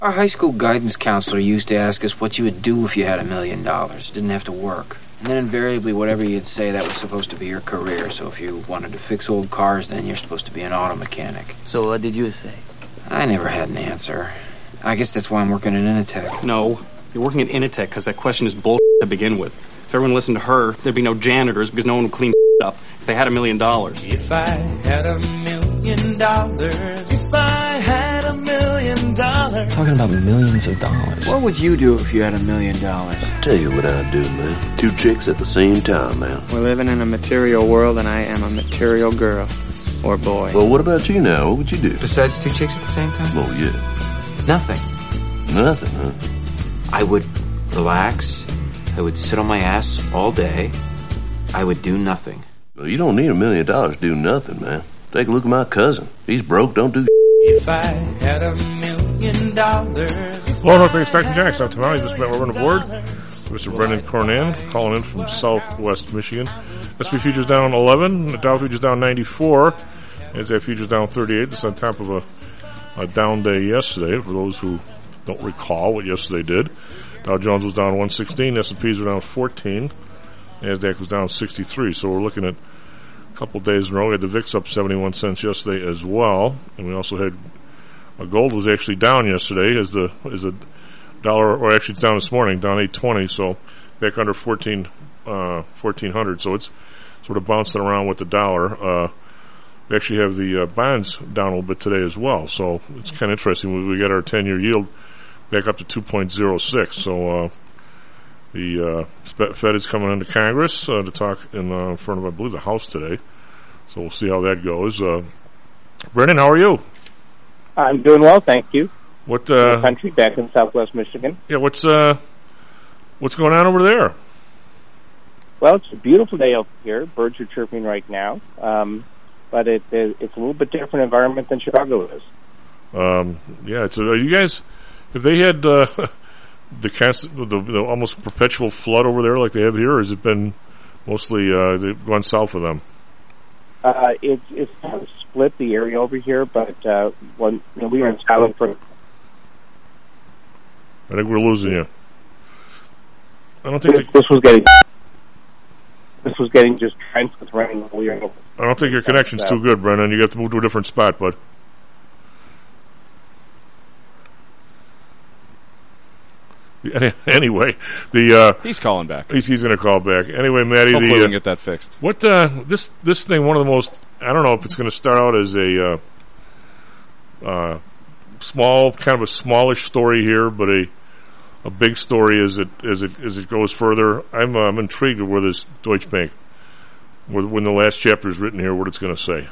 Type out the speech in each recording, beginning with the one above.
Our high school guidance counselor used to ask us what you would do if you had $1 million. Didn't have to work. And then invariably, whatever you'd say, that was supposed to be your career. So if you wanted to fix old cars, then you're supposed to be an auto mechanic. So what did you say? I never had an answer. I guess that's why I'm working at Initech. No, you're working at Initech because that question is bullshit to begin with. If everyone listened to her, there'd be no janitors because no one would clean up if they had $1 million. If I had $1 million, if I had $1 million. Talking about millions of dollars. What would you do if you had $1 million? Tell you what I'd do, man. 2 chicks at the same time, man. We're living in a material world, and I am a material girl. Or boy. Well, what about you now? What would you do? Besides 2 chicks at the same time? Oh, yeah. Nothing. Nothing, huh? I would relax. I would sit on my ass all day. I would do nothing. Well, you don't need $1 million to do nothing, man. Take a look at my cousin. He's broke, don't do If I had $1 million. Hello, North Bay Stockton Jackson. Tonight, this is Matt Weber on the board. Mr. Brendan Cornan calling in from Southwest Michigan. S&P futures down 11. The Dow futures down 94. NASDAQ futures down 38. This is on top of a down day yesterday. For those who don't recall what yesterday did, Dow Jones was down 116. S&Ps were down 14. NASDAQ was down 63. So we're looking at a couple of days in a row. We had the VIX up 71 cents yesterday as well, and we also had gold was actually down yesterday as the dollar, or actually it's down this morning, down 820, so back under 1400. So it's sort of bouncing around with the dollar. We actually have the bonds down a little bit today as well, so it's kind of interesting. We got our 10-year yield back up to 2.06. So the Fed is coming into Congress to talk in front of, I believe, the House today. So we'll see how that goes. Brendan, how are you? I'm doing well, thank you. What country back in Southwest Michigan? Yeah, what's going on over there? Well, it's a beautiful day over here. Birds are chirping right now, but it's a little bit different environment than Chicago is. Yeah, are you guys? Have they had the almost perpetual flood over there like they have here, or has it been mostly they've gone south of them? It's kind of split the area over here, but when we were in Scotland for. I think we're losing you. I don't think this was getting just drenched with rain. I don't think your connection's too good, Brendan. You got to move to a different spot, bud. Anyway, he's calling back. He's going to call back. Anyway, Matty, hopefully we can get that fixed. What this thing? One of the most. I don't know if it's going to start out as a small, kind of a smallish story here, but a big story as it goes further. I'm intrigued with where this Deutsche Bank, when the last chapter is written here, what it's going to say.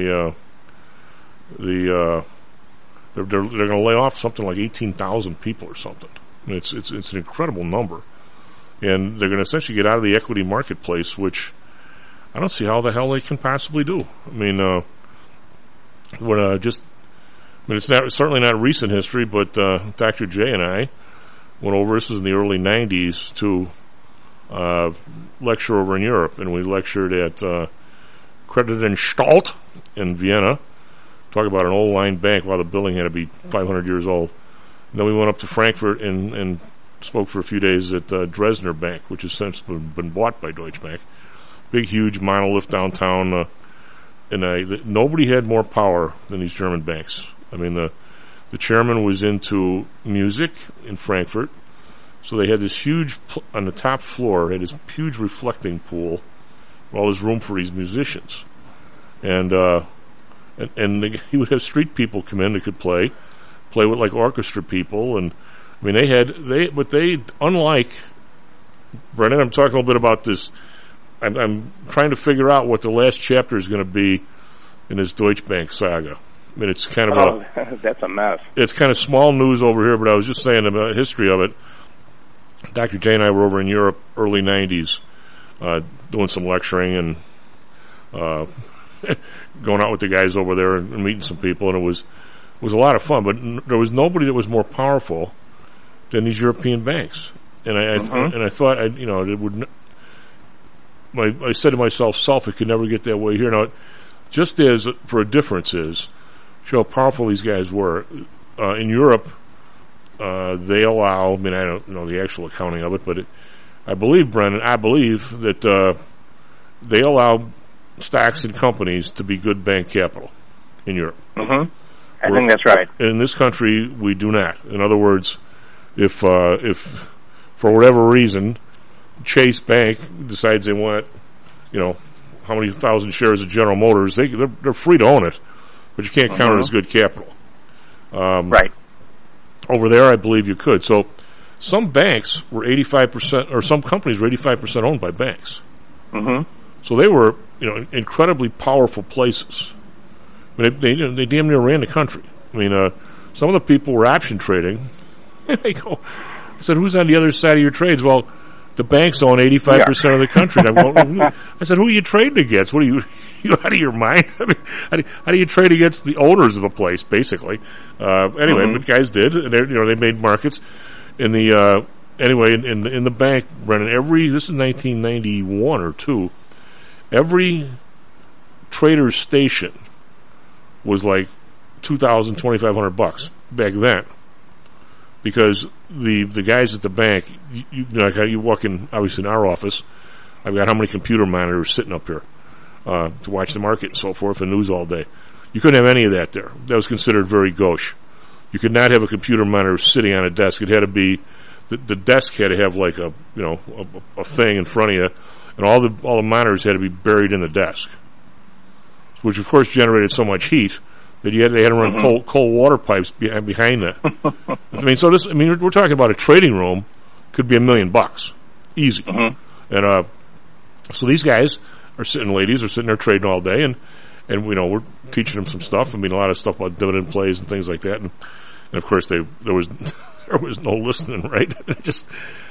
They're going to lay off something like 18,000 people or something. I mean, it's an incredible number, and they're going to essentially get out of the equity marketplace, which I don't see how the hell they can possibly do. I mean, it's certainly not recent history, but Dr. J and I went over. This was in the early '90s to lecture over in Europe, and we lectured at Creditanstalt in Vienna. Talk about an old line bank. While the building had to be 500 years old. And then we went up to Frankfurt and spoke for a few days at Dresdner Bank, which has since been bought by Deutsche Bank. Big, huge monolith downtown. And nobody had more power than these German banks. I mean, the chairman was into music in Frankfurt. So they had this huge, on the top floor, had this huge reflecting pool. All this room for these musicians. And he would have street people come in that could play with like orchestra people, and I mean they unlike Brendan. I'm talking a little bit about this. I'm trying to figure out what the last chapter is going to be in this Deutsche Bank saga. I mean, it's kind of that's a mess. It's kind of small news over here, but I was just saying about the history of it. Dr. J and I were over in Europe early '90s, doing some lecturing and going out with the guys over there and meeting some people, and it was a lot of fun, but there was nobody that was more powerful than these European banks. And I thought, it would. I said to myself, it could never get that way here. Now, just as for a difference is, show how powerful these guys were. In Europe, they allow, I mean, I don't know the actual accounting of it, but I believe, Brennan, that they allow stocks and companies to be good bank capital in Europe. Mm-hmm. I think that's right. In this country, we do not. In other words, if for whatever reason Chase Bank decides they want, how many thousand shares of General Motors, they're free to own it, but you can't count it as good capital. Right. Over there, I believe you could. So some banks were 85%, or some companies were 85% owned by banks. Mm-hmm. So they were, incredibly powerful places. I mean, they damn near ran the country. I mean, some of the people were option trading. I said, who's on the other side of your trades? Well, the banks own 85% of the country. And I said, who are you trading against? What are you out of your mind? I mean, how do you trade against the owners of the place, basically? Anyway, but guys did. And they made markets. In the in the bank, Brennan, this is 1991 or 2, every trader's station was like $2,000, $2,500 back then, because the guys at the bank, you walk in, obviously in our office, I've got how many computer monitors sitting up here to watch the market and so forth and news all day. You couldn't have any of that there. That was considered very gauche. You could not have a computer monitor sitting on a desk. It had to be the desk had to have like a thing in front of you, and all the monitors had to be buried in the desk, which of course generated so much heat that they had to run cold water pipes behind that. We're talking about a trading room could be $1 million, easy. And so these guys ladies are sitting there trading all day, and we're teaching them some stuff. I mean, a lot of stuff about dividend plays and things like that, and of course there was no listening, right? just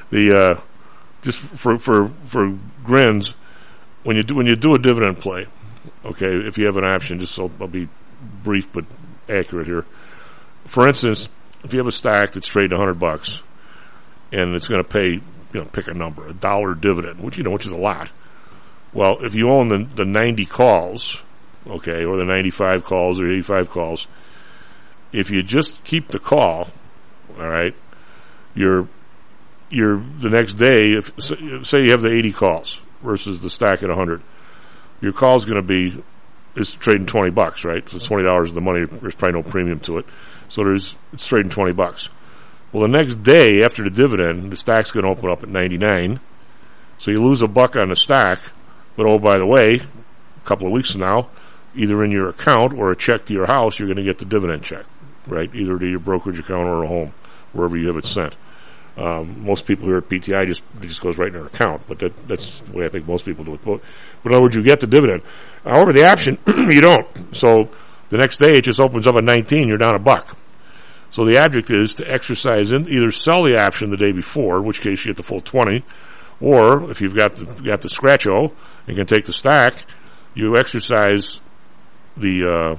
for grins, when you do a dividend play, okay, if you have an option, I'll be brief but accurate here. For instance, if you have a stock that's trading $100 and it's going to pay, pick a number, $1 dividend, which is a lot. Well, if you own the 90 calls, okay, or the 95 calls or 85 calls, if you just keep the call, all right, you're the next day, say you have the 80 calls versus the stack at 100, your call's going to is trading $20, right? So it's $20 of the money. There's probably no premium to it. So it's trading $20. Well, the next day after the dividend, the stack's going to open up at 99. So you lose $1 on the stack. But oh, by the way, a couple of weeks from now, either in your account or a check to your house, you're going to get the dividend check, right? Either to your brokerage account or a home, wherever you have it sent. Most people here at PTI just goes right in their account, but that's the way I think most people do it. But in other words, you get the dividend. However, the option, you don't. So the next day it just opens up at 19, you're down $1. So the object is to exercise either sell the option the day before, in which case you get the full 20, or if you've got the scratch-o and can take the stack, you exercise for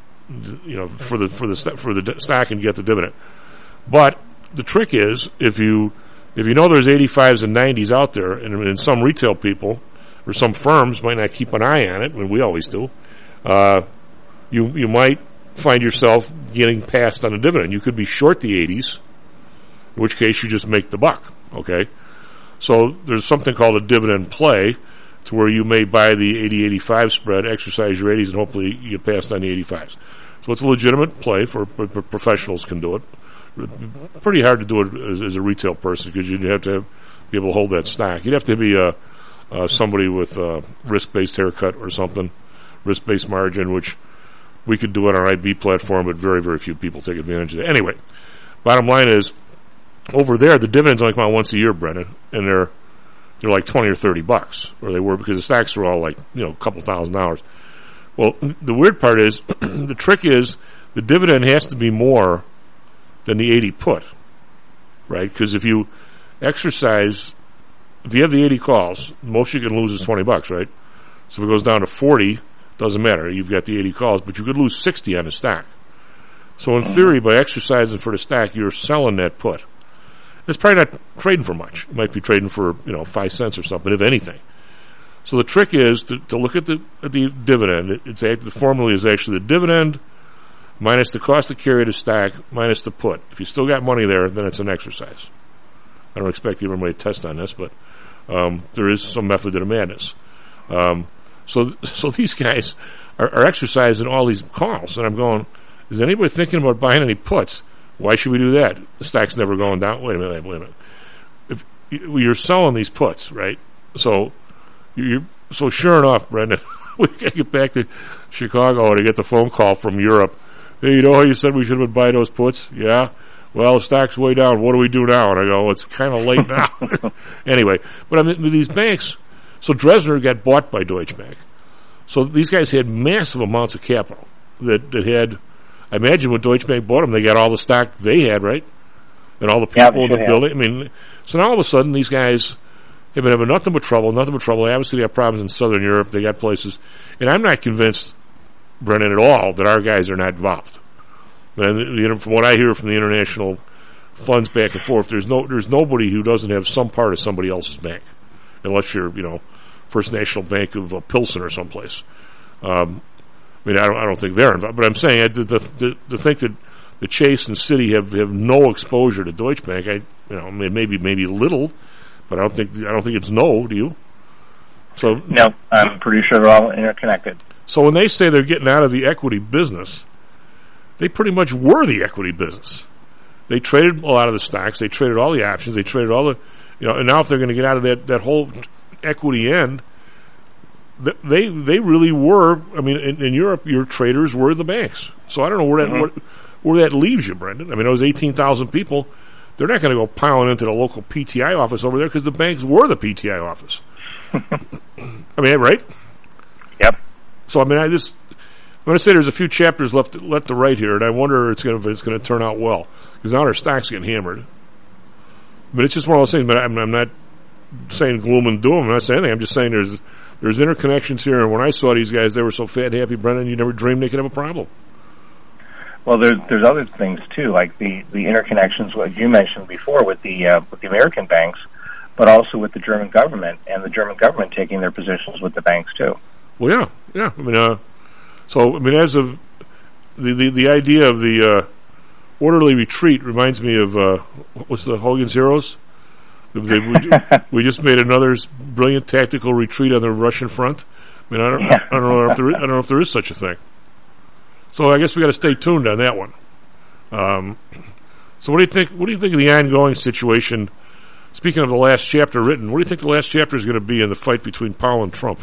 the stack and get the dividend. But the trick is, if you know there's 85s and 90s out there, and some retail people or some firms might not keep an eye on it, and we always do, you might find yourself getting passed on a dividend. You could be short the 80s, in which case you just make the $1, okay? So there's something called a dividend play, to where you may buy the 80-85 spread, exercise your 80s, and hopefully you get passed on the 85s. So it's a legitimate play for professionals can do it. Pretty hard to do it as a retail person, because you'd have to be able to hold that stock. You'd have to be somebody with a risk-based haircut or something, risk-based margin, which we could do on our IB platform, but very, very few people take advantage of that. Anyway, bottom line is, over there, the dividends only come out once a year, Brennan, and they're like $20 or $30, or they were, because the stocks are all like, a couple $1,000. Well, the weird part is, the trick is, the dividend has to be more than the 80 put, right? Because if you have the 80 calls, most you can lose is $20, right? So if it goes down to 40, doesn't matter. You've got the 80 calls, but you could lose 60 on the stack. So in theory, by exercising for the stack, you're selling that put. It's probably not trading for much. It might be trading for 5 cents or something, if anything. So the trick is to look at the dividend. The formula is actually the dividend minus the cost to carry the stock, minus the put. If you still got money there, then it's an exercise. I don't expect everybody to test on this, but there is some method to the madness. So these guys are exercising all these calls, and I'm going, is anybody thinking about buying any puts? Why should we do that? The stock's never going down. Wait a minute. If you're selling these puts, right? So sure enough, Brendan, we got to get back to Chicago to get the phone call from Europe. Hey, you know how you said we should have been buying those puts? Yeah. Well, the stock's way down. What do we do now? And I go, it's kind of late now. Anyway, but I mean, with these banks, so Dresdner got bought by Deutsche Bank. So these guys had massive amounts of capital that had, I imagine when Deutsche Bank bought them, they got all the stock they had, right? And all the people in the building. I mean, so now all of a sudden these guys have been having nothing but trouble. Obviously they have problems in Southern Europe. They got places. And I'm not convinced, Brennan, at all that our guys are not involved. And from what I hear from the international funds back and forth, there's nobody who doesn't have some part of somebody else's bank, unless you're, First National Bank of Pilsen or someplace. I don't think they're involved, but I'm saying to think that the Chase and Citi have no exposure to Deutsche Bank. Maybe little, but I don't think it's no. Do you? So no, I'm pretty sure they're all interconnected. So when they say they're getting out of the equity business, they pretty much were the equity business. They traded a lot of the stocks. They traded all the options. They traded all the, and now if they're going to get out of that whole equity end, they really were. I mean, in Europe, your traders were the banks. So I don't know where that leaves you, Brendan. I mean, those 18,000 people, they're not going to go piling into the local PTI office over there because the banks were the PTI office. I mean, right? Yep. So I mean, I'm going to say there's a few chapters left to write here, and I wonder if it's going to turn out well, because now our stock's getting hammered. But it's just one of those things. But I'm not saying gloom and doom. I'm not saying anything. I'm just saying there's interconnections here. And when I saw these guys, they were so fat and happy, Brendan, you never dreamed they could have a problem. Well, there's other things too, like the interconnections what you mentioned before with the American banks, but also with the German government, and the German government taking their positions with the banks too. Well, yeah. I mean, as of the idea of the orderly retreat reminds me of what's the Hogan's Heroes? We just made another brilliant tactical retreat on the Russian front. I mean, I don't know if there is such a thing. So I guess we got to stay tuned on that one. So what do you think? What do you think of the ongoing situation? Speaking of the last chapter written, what do you think the last chapter is going to be in the fight between Powell and Trump?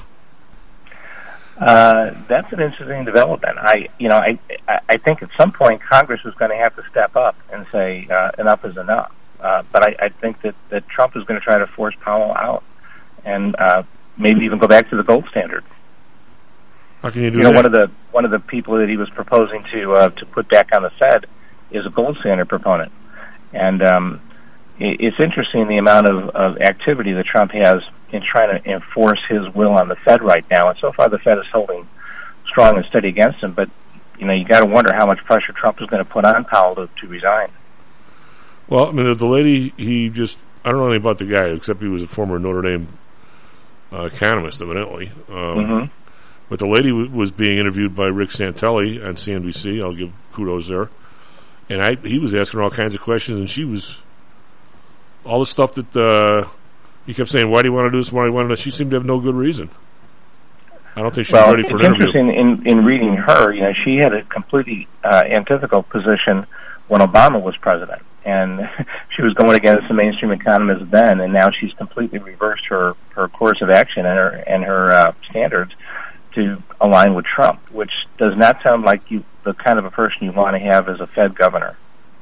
That's an interesting development. I think at some point Congress is going to have to step up and say enough is enough. But I think that Trump is going to try to force Powell out, and maybe even go back to the gold standard. How can you do that? One of the people that he was proposing to put back on the Fed is a gold standard proponent, and it's interesting the amount of activity that Trump has in trying to enforce his will on the Fed right now. And so far, the Fed is holding strong and steady against him. But you got to wonder how much pressure Trump is going to put on Powell to resign. Well, I mean, the lady, I don't know anything about the guy, except he was a former Notre Dame economist, evidently. But the lady was being interviewed by Rick Santelli on CNBC. I'll give kudos there. And he was asking her all kinds of questions, and she was, all the stuff that he kept saying, why do you want to do this, why do you want to do this? She seemed to have no good reason. I don't think she was ready for an interview. It's interesting in reading her, she had a completely antithetical position when Obama was president. And she was going against the mainstream economists then, and now she's completely reversed her course of action and her standards to align with Trump, which does not sound like the kind of a person you want to have as a Fed governor.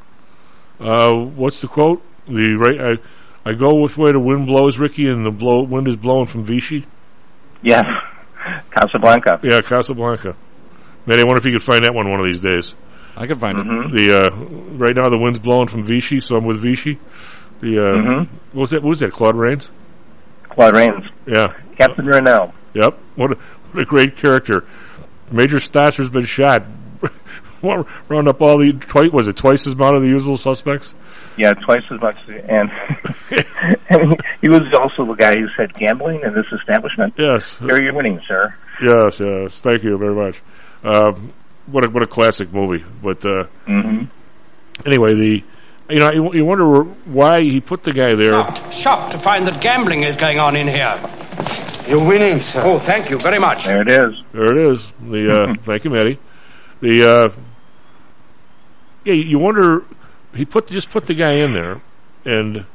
What's the quote? I go which way the wind blows, Ricky, and the wind is blowing from Vichy. Yes, Casablanca. Yeah, Casablanca. Man, I wonder if you could find that one of these days. I can find it. Right now the wind's blowing from Vichy, so I'm with Vichy. What was that? Claude Rains. Claude Rains. Yeah. Captain Renault. Yep. What a great character. Major Stasser's been shot. Round up all twice as amount of the usual suspects? Yeah, twice as much. And he was also the guy who said gambling in this establishment. Yes. Here you're winning, sir. Yes. Thank you very much. what a classic movie. But anyway, you wonder why he put the guy there. Shocked to find that gambling is going on in here. You're winning, sir. Oh, thank you very much. There it is. The thank you, Matty. You wonder he just put the guy in there, and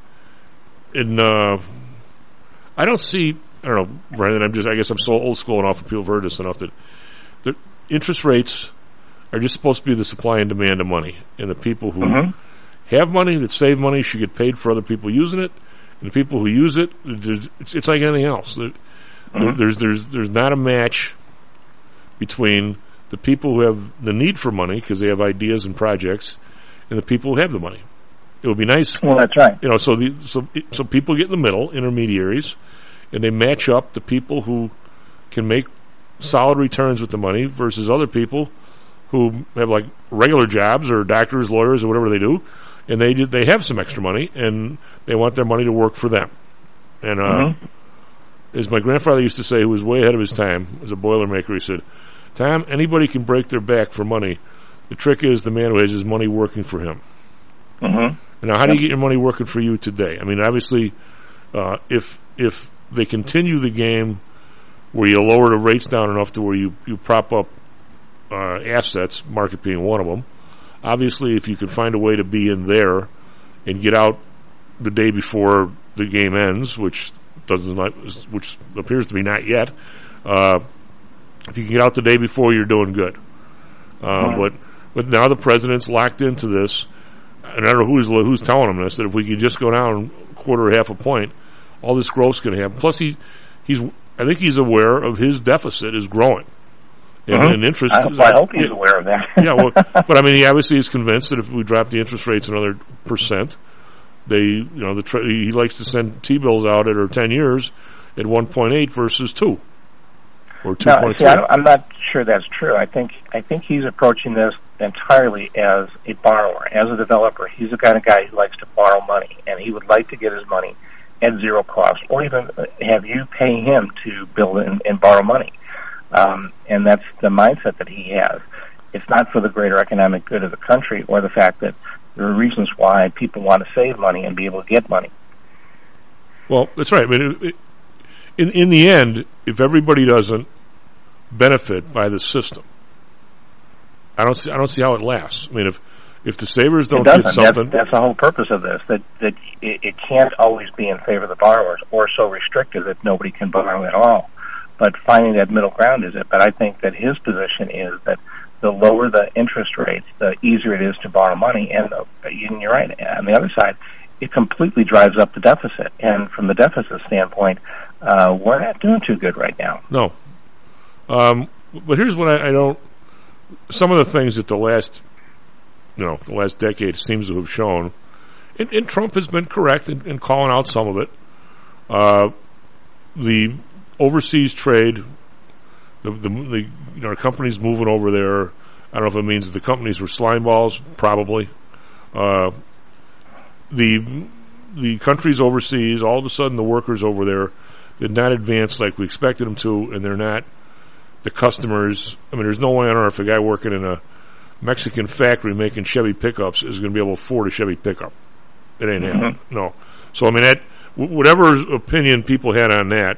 I don't know, Brandon. I guess I'm so old school enough, and people have heard this enough that the interest rates are just supposed to be the supply and demand of money, and the people who have money, that save money, should get paid for other people using it, and the people who use it, it's like anything else. There's not a match between the people who have the need for money because they have ideas and projects, and the people who have the money. It would be nice. Well, that's right. So people get in the middle, intermediaries, and they match up the people who can make solid returns with the money versus other people who have like regular jobs or doctors, lawyers, or whatever they do, and they have some extra money and they want their money to work for them. And as my grandfather used to say, who was way ahead of his time, as a Boilermaker, he said, "Tom, anybody can break their back for money. The trick is the man who has his money working for him." And now, how do you get your money working for you today? I mean, obviously, if they continue the game where you lower the rates down enough to where you prop up assets, market being one of them, obviously, if you can find a way to be in there and get out the day before the game ends, which appears to be not yet, if you can get out the day before, you're doing good. But now the president's locked into this, and I don't know who's telling him this, that if we can just go down a quarter or half a point, all this growth's going to happen. Plus, I think he's aware of his deficit is growing. And interest. I hope he's aware of that. But I mean, he obviously is convinced that if we drop the interest rates another %, he likes to send T-bills out at 10 years at 1.8 versus 2 or 2.3. I'm not sure that's true. I think he's approaching this entirely as a borrower, as a developer. He's the kind of guy who likes to borrow money, and he would like to get his money at zero cost, or even have you pay him to build and borrow money. And that's the mindset that he has. It's not for the greater economic good of the country or the fact that there are reasons why people want to save money and be able to get money. Well, that's right. I mean, in the end, if everybody doesn't benefit by the system, I don't see how it lasts. I mean, if the savers don't get something, that's the whole purpose of this. That it can't always be in favor of the borrowers, or so restrictive that nobody can borrow at all. But finding that middle ground is it. But I think that his position is that the lower the interest rates, the easier it is to borrow money. And you're right. On the other side, it completely drives up the deficit. And from the deficit standpoint, we're not doing too good right now. No. But here's what I don't. Some of the things that the last decade seems to have shown, and Trump has been correct in calling out some of it. The overseas trade, the companies moving over there. I don't know if it means that the companies were slime balls. Probably. The countries overseas, all of a sudden, the workers over there did not advance like we expected them to, and they're not. The customers. I mean, there's no way on earth a guy working in a Mexican factory making Chevy pickups is going to be able to afford a Chevy pickup. It ain't happening. No. So I mean, that whatever opinion people had on that,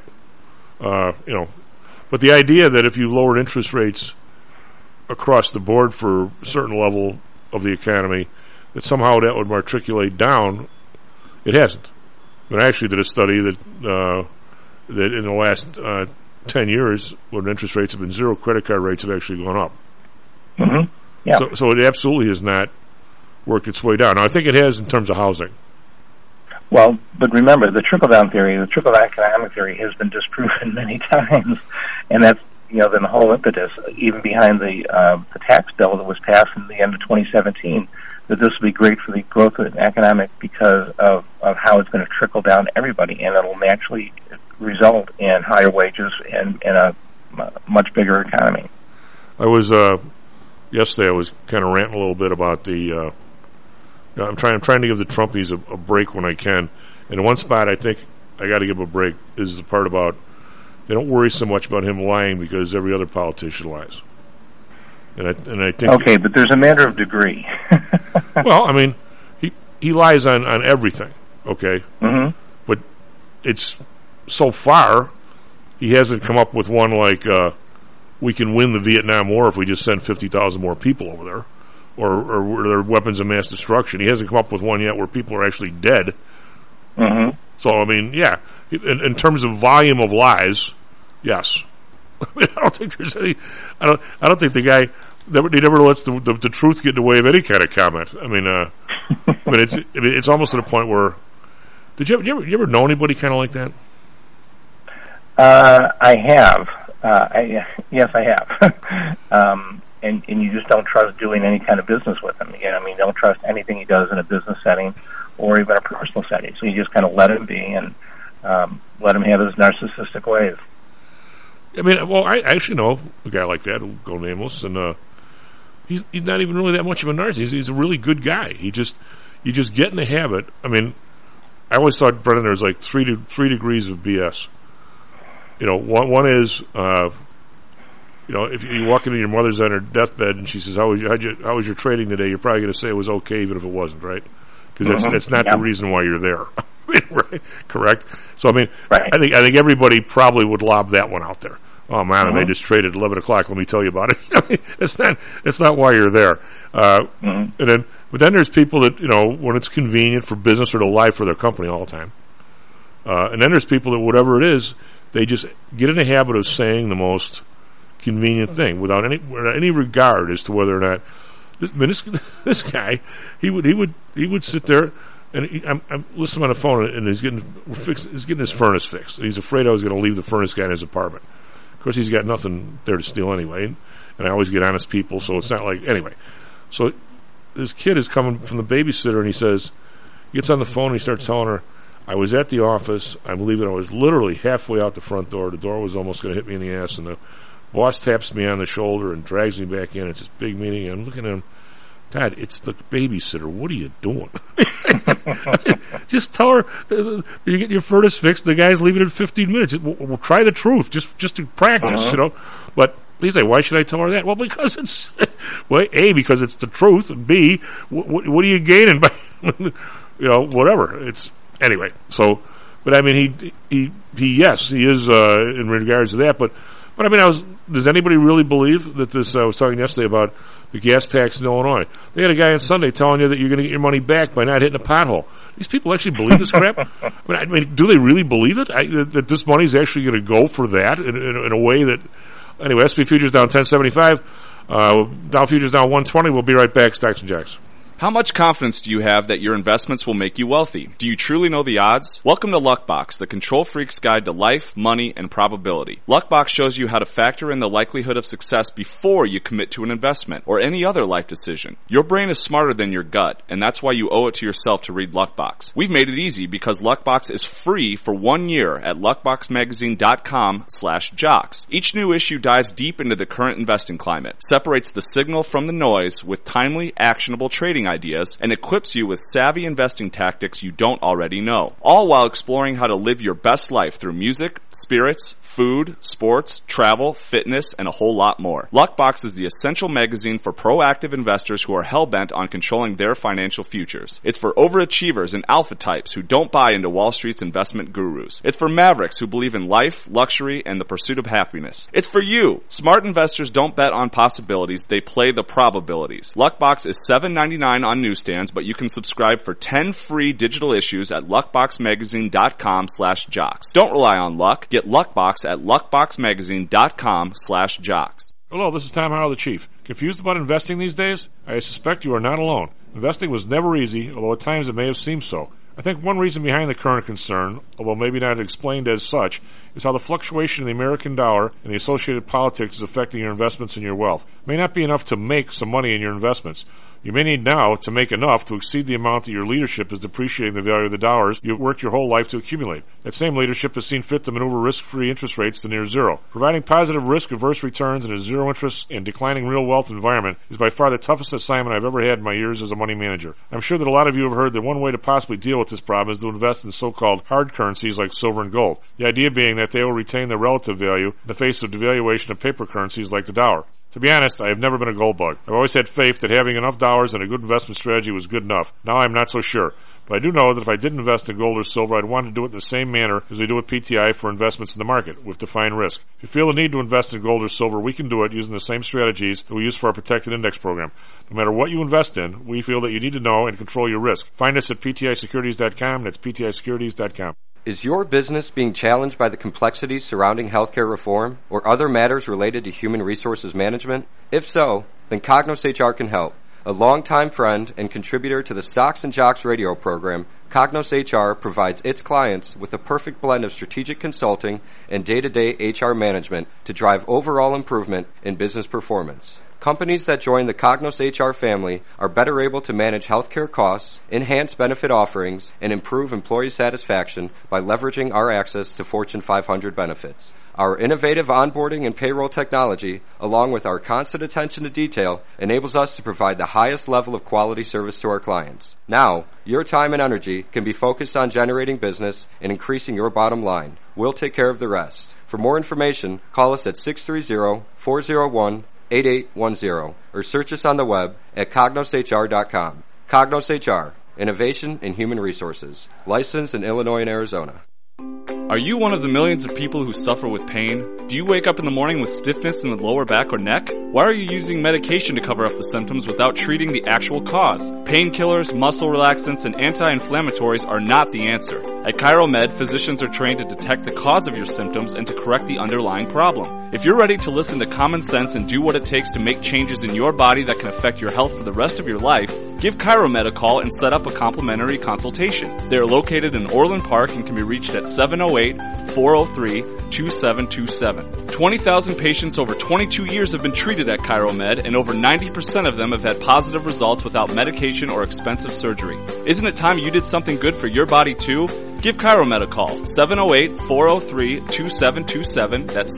but the idea that if you lowered interest rates across the board for a certain level of the economy, that somehow that would matriculate down, it hasn't. I mean, I actually did a study that in the last 10 years, when interest rates have been zero, credit card rates have actually gone up. Yeah. So it absolutely has not worked its way down. Now, I think it has in terms of housing. Well, but remember, the trickle-down theory, the trickle-down economic theory has been disproven many times, and that's, then the whole impetus, even behind the tax bill that was passed in the end of 2017, that this will be great for the growth of economic because of how it's going to trickle down to everybody, and it'll naturally result in higher wages and a much bigger economy. Yesterday I was kind of ranting a little bit about the. I'm trying to give the Trumpies a break when I can. And in one spot, I think I got to give them a break is the part about they don't worry so much about him lying because every other politician lies. And I think... Okay, but there's a matter of degree. Well, I mean, he lies on everything, okay? Mm-hmm. But it's... So far, he hasn't come up with one like, we can win the Vietnam War if we just send 50,000 more people over there. Or there are weapons of mass destruction. He hasn't come up with one yet where people are actually dead. Mm-hmm. So, I mean, yeah. In terms of volume of lies, yes. I don't think there's any... I don't think the guy... He never lets the truth get in the way of any kind of comment. I mean, but it's almost to the point where... Did you ever know anybody kind of like that? I have. Yes, I have. And you just don't trust doing any kind of business with him. You know, I mean, don't trust anything he does in a business setting or even a personal setting. So you just kind of let him be and let him have his narcissistic ways. I mean, well, I actually know a guy like that who'll go nameless, and he's not even really that much of a narcissist. He's a really good guy. You just get in the habit. I mean, I always thought, Brendan, there's like three degrees of BS. You know, one is, you know, if you walk into your mother's on her deathbed and she says, how was your trading today? You're probably going to say it was okay, even if it wasn't, right? Because that's not the reason why you're there. Right? Correct? So, I mean, right. I think everybody probably would lob that one out there. Oh, man, and they just traded at 11 o'clock. Let me tell you about it. I mean, it's not why you're there. And then there's people that, you know, when it's convenient for business or to lie for their company all the time. And then there's people that, whatever it is, they just get in a habit of saying the most convenient thing without any regard as to whether or not this guy he would sit there and I'm listening on the phone and he's getting his furnace fixed. And he's afraid I was going to leave the furnace guy in his apartment. Of course, he's got nothing there to steal anyway, and I always get honest people, so it's not like anyway. So this kid is coming from the babysitter and he gets on the phone and he starts telling her, I was at the office, I'm leaving, I was literally halfway out the front door, the door was almost going to hit me in the ass, and the boss taps me on the shoulder and drags me back in. It's this big meeting, and I'm looking at him, Dad, it's the babysitter, what are you doing? Just tell her, you get your furnace fixed, the guy's leaving in 15 minutes, we'll try the truth, just to practice, you know, but he's like, why should I tell her that? Well, because it's, well, A, because it's the truth, and B, what are you gaining by, you know, whatever, it's, anyway, so, but I mean, he yes, he is, in regards to that, but I mean, does anybody really believe that this, I was talking yesterday about the gas tax in Illinois. They had a guy on Sunday telling you that you're going to get your money back by not hitting a pothole. These people actually believe this crap? I mean, do they really believe it? That this money is actually going to go for that in a way that, anyway, SP Futures down 1075, Dow Futures down 120. We'll be right back, Stocks and Jacks. How much confidence do you have that your investments will make you wealthy? Do you truly know the odds? Welcome to Luckbox, the control freak's guide to life, money, and probability. Luckbox shows you how to factor in the likelihood of success before you commit to an investment or any other life decision. Your brain is smarter than your gut, and that's why you owe it to yourself to read Luckbox. We've made it easy because Luckbox is free for 1 year at luckboxmagazine.com/jocks. Each new issue dives deep into the current investing climate, separates the signal from the noise with timely, actionable trading ideas, and equips you with savvy investing tactics you don't already know, all while exploring how to live your best life through music, spirits, food, sports, travel, fitness, and a whole lot more. Luckbox is the essential magazine for proactive investors who are hell-bent on controlling their financial futures. It's for overachievers and alpha types who don't buy into Wall Street's investment gurus. It's for mavericks who believe in life, luxury, and the pursuit of happiness. It's for you. Smart investors don't bet on possibilities, they play the probabilities. Luckbox is $7.99 on newsstands, but you can subscribe for 10 free digital issues at luckboxmagazine.com/jocks. Don't rely on luck. Get Luckbox at luckboxmagazine.com/jocks. Hello, this is Tom Howell, the Chief. Confused about investing these days? I suspect you are not alone. Investing was never easy, although at times it may have seemed so. I think one reason behind the current concern, although maybe not explained as such, is how the fluctuation in the American dollar and the associated politics is affecting your investments and your wealth. It may not be enough to make some money in your investments. You may need now to make enough to exceed the amount that your leadership is depreciating the value of the dollars you've worked your whole life to accumulate. That same leadership has seen fit to maneuver risk-free interest rates to near zero. Providing positive risk-averse returns in a zero-interest and declining real wealth environment is by far the toughest assignment I've ever had in my years as a money manager. I'm sure that a lot of you have heard that one way to possibly deal with this problem is to invest in so-called hard currencies like silver and gold. The idea being that they will retain their relative value in the face of devaluation of paper currencies like the dollar. To be honest, I have never been a gold bug. I've always had faith that having enough dollars and a good investment strategy was good enough. Now I'm not so sure. But I do know that if I did invest in gold or silver, I'd want to do it in the same manner as we do with PTI for investments in the market, with defined risk. If you feel the need to invest in gold or silver, we can do it using the same strategies that we use for our protected index program. No matter what you invest in, we feel that you need to know and control your risk. Find us at PTIsecurities.com. That's PTIsecurities.com. Is your business being challenged by the complexities surrounding healthcare reform or other matters related to human resources management? If so, then Cognos HR can help. A longtime friend and contributor to the Stocks and Jocks radio program, Cognos HR provides its clients with a perfect blend of strategic consulting and day-to-day HR management to drive overall improvement in business performance. Companies that join the Cognos HR family are better able to manage healthcare costs, enhance benefit offerings, and improve employee satisfaction by leveraging our access to Fortune 500 benefits. Our innovative onboarding and payroll technology, along with our constant attention to detail, enables us to provide the highest level of quality service to our clients. Now, your time and energy can be focused on generating business and increasing your bottom line. We'll take care of the rest. For more information, call us at 630-401-8810 or search us on the web at cognoshr.com. Cognos HR, innovation in human resources. Licensed in Illinois and Arizona. Are you one of the millions of people who suffer with pain? Do you wake up in the morning with stiffness in the lower back or neck? Why are you using medication to cover up the symptoms without treating the actual cause? Painkillers, muscle relaxants, and anti-inflammatories are not the answer. At ChiroMed, physicians are trained to detect the cause of your symptoms and to correct the underlying problem. If you're ready to listen to common sense and do what it takes to make changes in your body that can affect your health for the rest of your life, give ChiroMed a call and set up a complimentary consultation. They are located in Orland Park and can be reached at 708-403-2727. 20,000 patients over 22 years have been treated at ChiroMed, and over 90% of them have had positive results without medication or expensive surgery. Isn't it time you did something good for your body too? Give ChiroMed a call, 708-403-2727. That's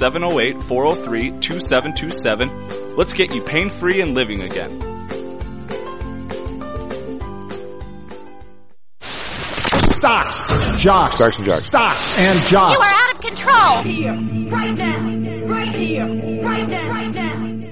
708-403-2727. Let's get you pain-free and living again. Stocks, jocks, stocks and jocks. You are out of control. Here, right now, right here, right now, right now.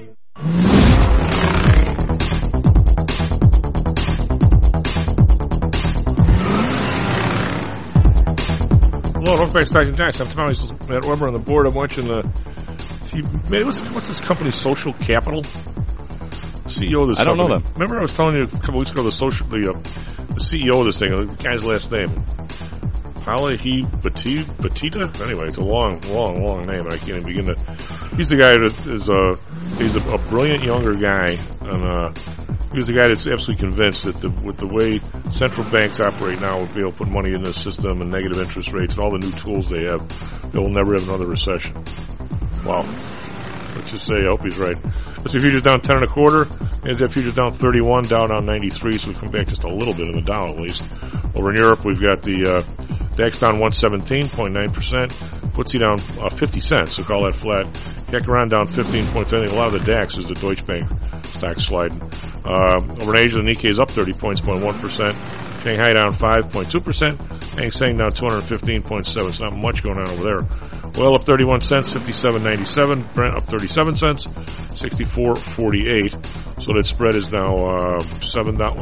Hello, welcome back to Stocks and Jocks. I'm Tommy Matt Weber on the board. I'm watching the TV. Man, what's this company, Social Capital? The CEO of this I don't company. know them. Remember I was telling you a couple weeks ago the CEO of this thing, the guy's last name. Palahi Batita? Anyway, it's a long name. I can't even begin to. He's the guy that is he's a brilliant younger guy, and he's the guy that's absolutely convinced that with the way central banks operate now, we'll be able to put money in the system and negative interest rates and all the new tools they have, they will never have another recession. Wow. Let's just say I hope he's right. S&P futures down 10 1/4. NASDAQ futures down 31, Dow down 93, so we've come back just a little bit in the Dow at least. Over in Europe, we've got the DAX down 117.9%, FTSE down 50 cents, so call that flat. CAC around down 15 points. I think a lot of the DAX is the Deutsche Bank stock sliding. Over in Asia, the Nikkei is up 30 points, 0.1%. Shanghai down 5.2%. Hang Seng down 215.7. It's not much going on over there. Oil up 31 cents, 57.97. Brent up 37 cents, 64.48. So that spread is now it's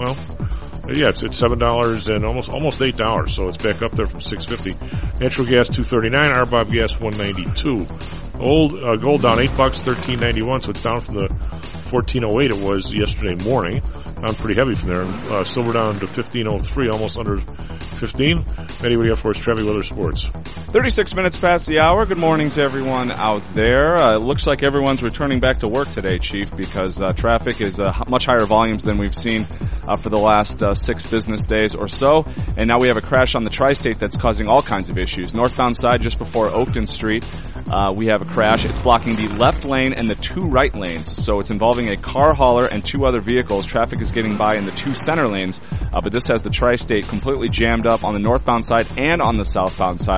$7 and almost $8. So it's back up there from $6.50. Natural gas $2.39. RBOB gas $1.92. Gold down $8, $13.91. So it's down from the $14.08 it was yesterday morning. Down pretty heavy from there. Silver down to $15.03, almost under 15. Eddie, what do you got for us? Trevi Weather Sports. 36 minutes past the hour. Good morning to everyone out there. It looks like everyone's returning back to work today, Chief, because traffic is much higher volumes than we've seen for the last 6 business days or so. And now we have a crash on the tri-state that's causing all kinds of issues. Northbound side, just before Oakton Street, we have a crash. It's blocking the left lane and the 2 right lanes. So it's involving a car hauler and 2 other vehicles. Traffic is getting by in the 2 center lanes, but this has the tri-state completely jammed up on the northbound side and on the southbound side.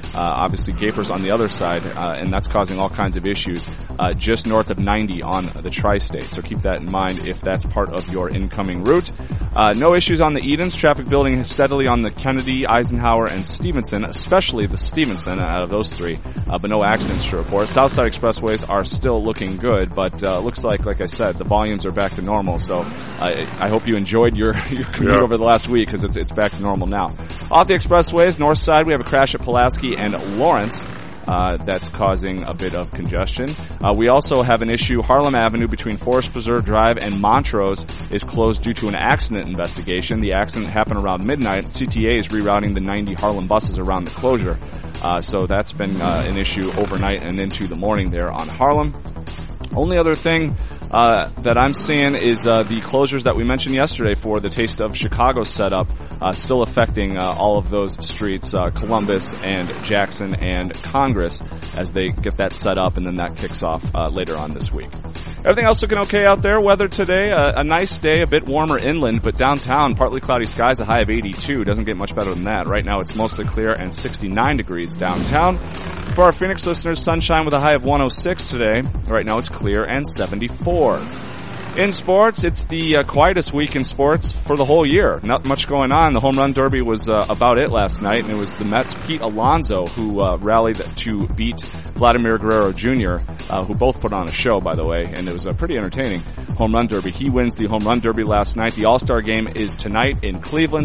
Obviously, Gapers on the other side, and that's causing all kinds of issues just north of 90 on the tri-state. So keep that in mind if that's part of your incoming route. No issues on the Edens. Traffic building steadily on the Kennedy, Eisenhower, and Stevenson, especially the Stevenson out of those three, but no accidents to report. Southside expressways are still looking good, but looks like I said, the volumes are back to normal. So I hope you enjoyed your commute over the last week because it's back to normal now. Off the expressways, north side, we have a crash at Pulaski and Lawrence. That's causing a bit of congestion. We also have an issue. Harlem Avenue between Forest Preserve Drive and Montrose is closed due to an accident investigation. The accident happened around midnight. CTA is rerouting the 90 Harlem buses around the closure. So that's been an issue overnight and into the morning there on Harlem. Only other thing that I'm seeing is the closures that we mentioned yesterday for the Taste of Chicago setup still affecting all of those streets, Columbus and Jackson and Congress, as they get that set up, and then that kicks off later on this week. Everything else looking okay out there. Weather today, a nice day, a bit warmer inland, but downtown, partly cloudy skies, a high of 82. Doesn't get much better than that. Right now it's mostly clear and 69 degrees downtown. For our Phoenix listeners, sunshine with a high of 106 today. Right now it's clear and 74. In sports, it's the quietest week in sports for the whole year. Not much going on. The home run derby was about it last night, and it was the Mets' Pete Alonso who rallied to beat Vladimir Guerrero Jr., who both put on a show, by the way, and it was a pretty entertaining home run derby. He wins the home run derby last night. The All-Star game is tonight in Cleveland,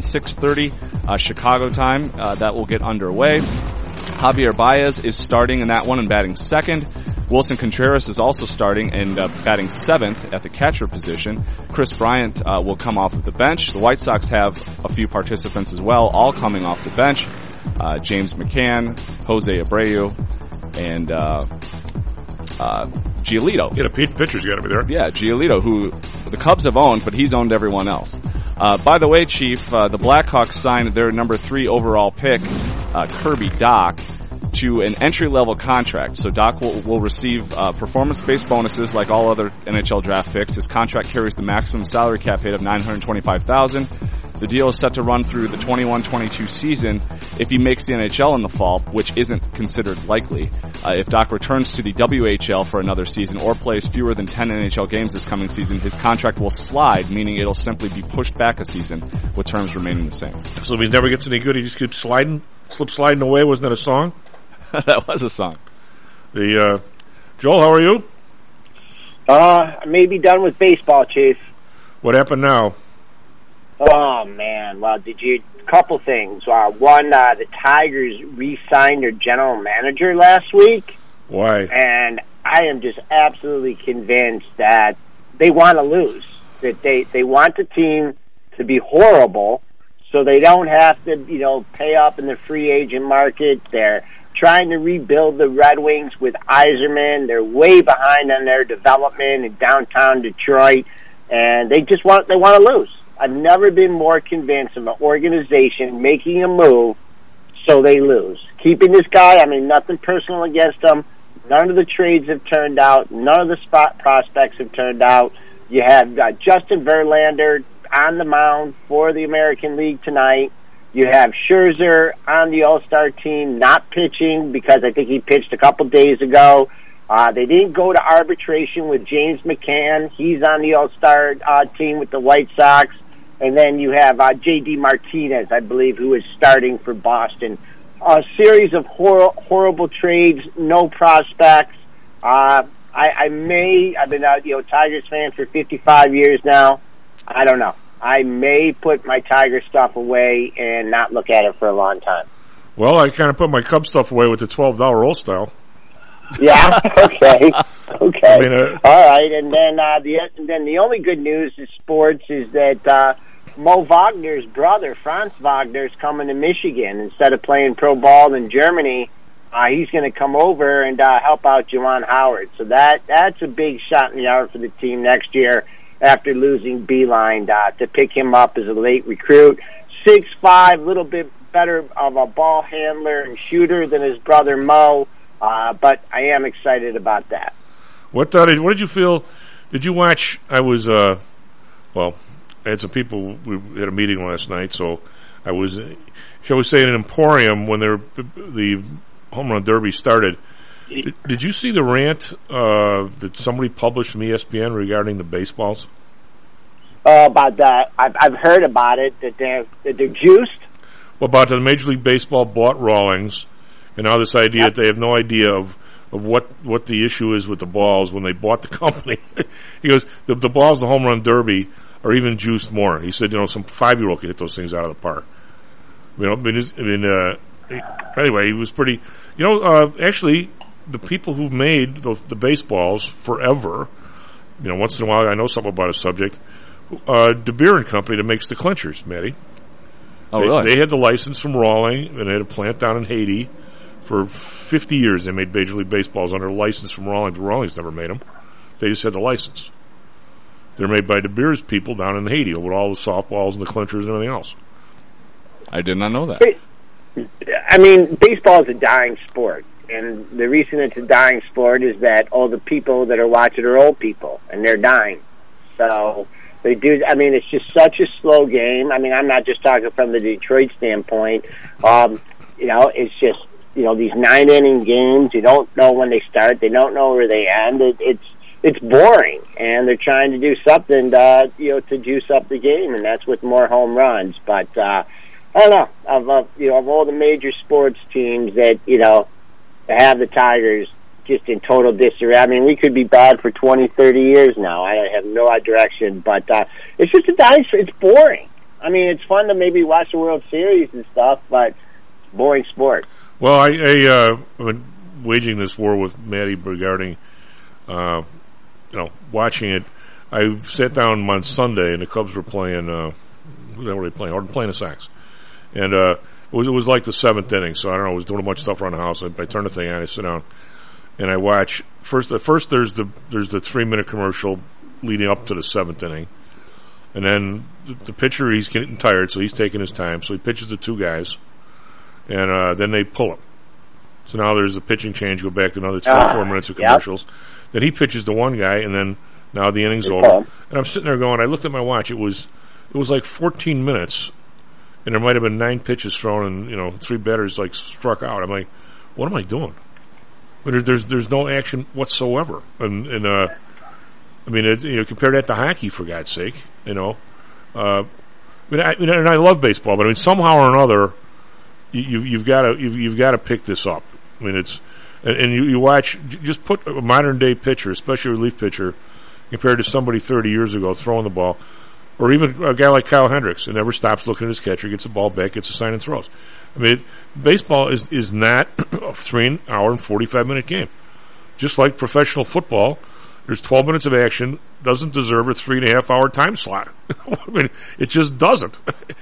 6:30 Chicago time. That will get underway. Javier Baez is starting in that one and batting second. Wilson Contreras is also starting and batting seventh at the catcher position. Chris Bryant will come off of the bench. The White Sox have a few participants as well, all coming off the bench. James McCann, Jose Abreu, and Giolito. Yeah, the pitcher's got to be there. Yeah, Giolito, who the Cubs have owned, but he's owned everyone else. By the way, Chief, the Blackhawks signed their number 3 overall pick, Kirby Dach, to an entry-level contract. So Dach will receive performance-based bonuses like all other NHL draft picks. His contract carries the maximum salary cap hit of $925,000. The deal is set to run through the 21-22 season if he makes the NHL in the fall, which isn't considered likely. If Dach returns to the WHL for another season or plays fewer than 10 NHL games this coming season, his contract will slide, meaning it'll simply be pushed back a season with terms remaining the same. So if he never gets any good, he just keeps sliding away. Wasn't that a song? That was a song. Joel, how are you? I may be done with baseball, Chief. What happened now? Oh, man. Well, couple things. One, the Tigers re-signed their general manager last week. Why? And I am just absolutely convinced that they want to lose. That they want the team to be horrible so they don't have to, pay up in the free agent market. They're trying to rebuild the Red Wings with Yzerman. They're way behind on their development in downtown Detroit, and they want to lose. I've never been more convinced of an organization making a move so they lose. Keeping this guy, nothing personal against him. None of the trades have turned out. None of the spot prospects have turned out. You have Justin Verlander on the mound for the American League tonight. You have Scherzer on the All-Star team, not pitching because I think he pitched a couple days ago. They didn't go to arbitration with James McCann. He's on the All-Star team with the White Sox. And then you have J.D. Martinez, I believe, who is starting for Boston. A series of horrible trades, no prospects. I've been a Tigers fan for 55 years now. I don't know. I may put my Tiger stuff away and not look at it for a long time. Well, I kind of put my Cub stuff away with the $12 roll style. Yeah. Okay. Okay. All right. And then the only good news in sports is that Mo Wagner's brother, Franz Wagner, is coming to Michigan instead of playing pro ball in Germany. He's going to come over and help out Juwan Howard. So that's a big shot in the arm for the team next year. After losing Beeline to pick him up as a late recruit. 6'5", a little bit better of a ball handler and shooter than his brother Mo, but I am excited about that. What did you feel? Did you watch? I had some people. We had a meeting last night, so I was, shall we say, in an emporium when the home run derby started, did you see the rant that somebody published from ESPN regarding the baseballs? About that, I've heard about it, that they're juiced. Well, about the Major League Baseball bought Rawlings, and now this idea that they have no idea of what the issue is with the balls when they bought the company. He goes, the balls, the home run derby, are even juiced more. He said, some 5-year-old can hit those things out of the park. Anyway, he was pretty. Actually, the people who made the baseballs forever, once in a while I know something about a subject. De Beer and Company that makes the clinchers, Matty. Oh, really? They had the license from Rawling, and they had a plant down in Haiti. For 50 years, they made Major League Baseballs under license from Rawlings. But Rawlings never made them. They just had the license. They're made by De Beer's people down in Haiti with all the softballs and the clinchers and everything else. I did not know that. I mean, baseball is a dying sport. And the reason it's a dying sport is that all the people that are watching are old people, and they're dying. So they do. I mean, it's just such a slow game. I mean, I'm not just talking from the Detroit standpoint. It's just, these 9-inning games. You don't know when they start. They don't know where they end. It's boring, and they're trying to do something to juice up the game, and that's with more home runs. But I don't know. Of all the major sports teams that to have the Tigers just in total disarray. I mean, we could be bad for 20, 30 years now. I have no direction, but it's just it's boring. I mean, it's fun to maybe watch the World Series and stuff, but it's a boring sport. Well, I've been waging this war with Matty regarding, watching it. I sat down on Sunday, and the Cubs were playing, who were they playing? They were playing the Sox. And it was like the 7th inning, so I don't know, I was doing a bunch of stuff around the house. I turn the thing on, I sit down, and I watch. First there's the 3-minute commercial leading up to the 7th inning. And then the pitcher, he's getting tired, so he's taking his time. So he pitches the 2 guys, and then they pull him. So now there's the pitching change, go back to another 3 or 4 minutes of commercials. Yep. Then he pitches the 1 guy, and then now the inning's over. And I'm sitting there going, I looked at my watch, it was like 14 minutes, and there might have been 9 pitches thrown, and 3 batters struck out. I'm like, what am I doing? But there's no action whatsoever. And I mean, compare that to hockey, for God's sake. And I love baseball, but I mean, somehow or another, you've got to pick this up. I mean, and you watch, just put a modern day pitcher, especially a relief pitcher, compared to somebody 30 years ago throwing the ball, or even a guy like Kyle Hendricks, who never stops looking at his catcher, gets the ball back, gets a sign and throws. I mean, baseball is not a 3-hour and 45-minute game. Just like professional football, there's 12 minutes of action, doesn't deserve a 3.5-hour time slot. I mean, it just doesn't.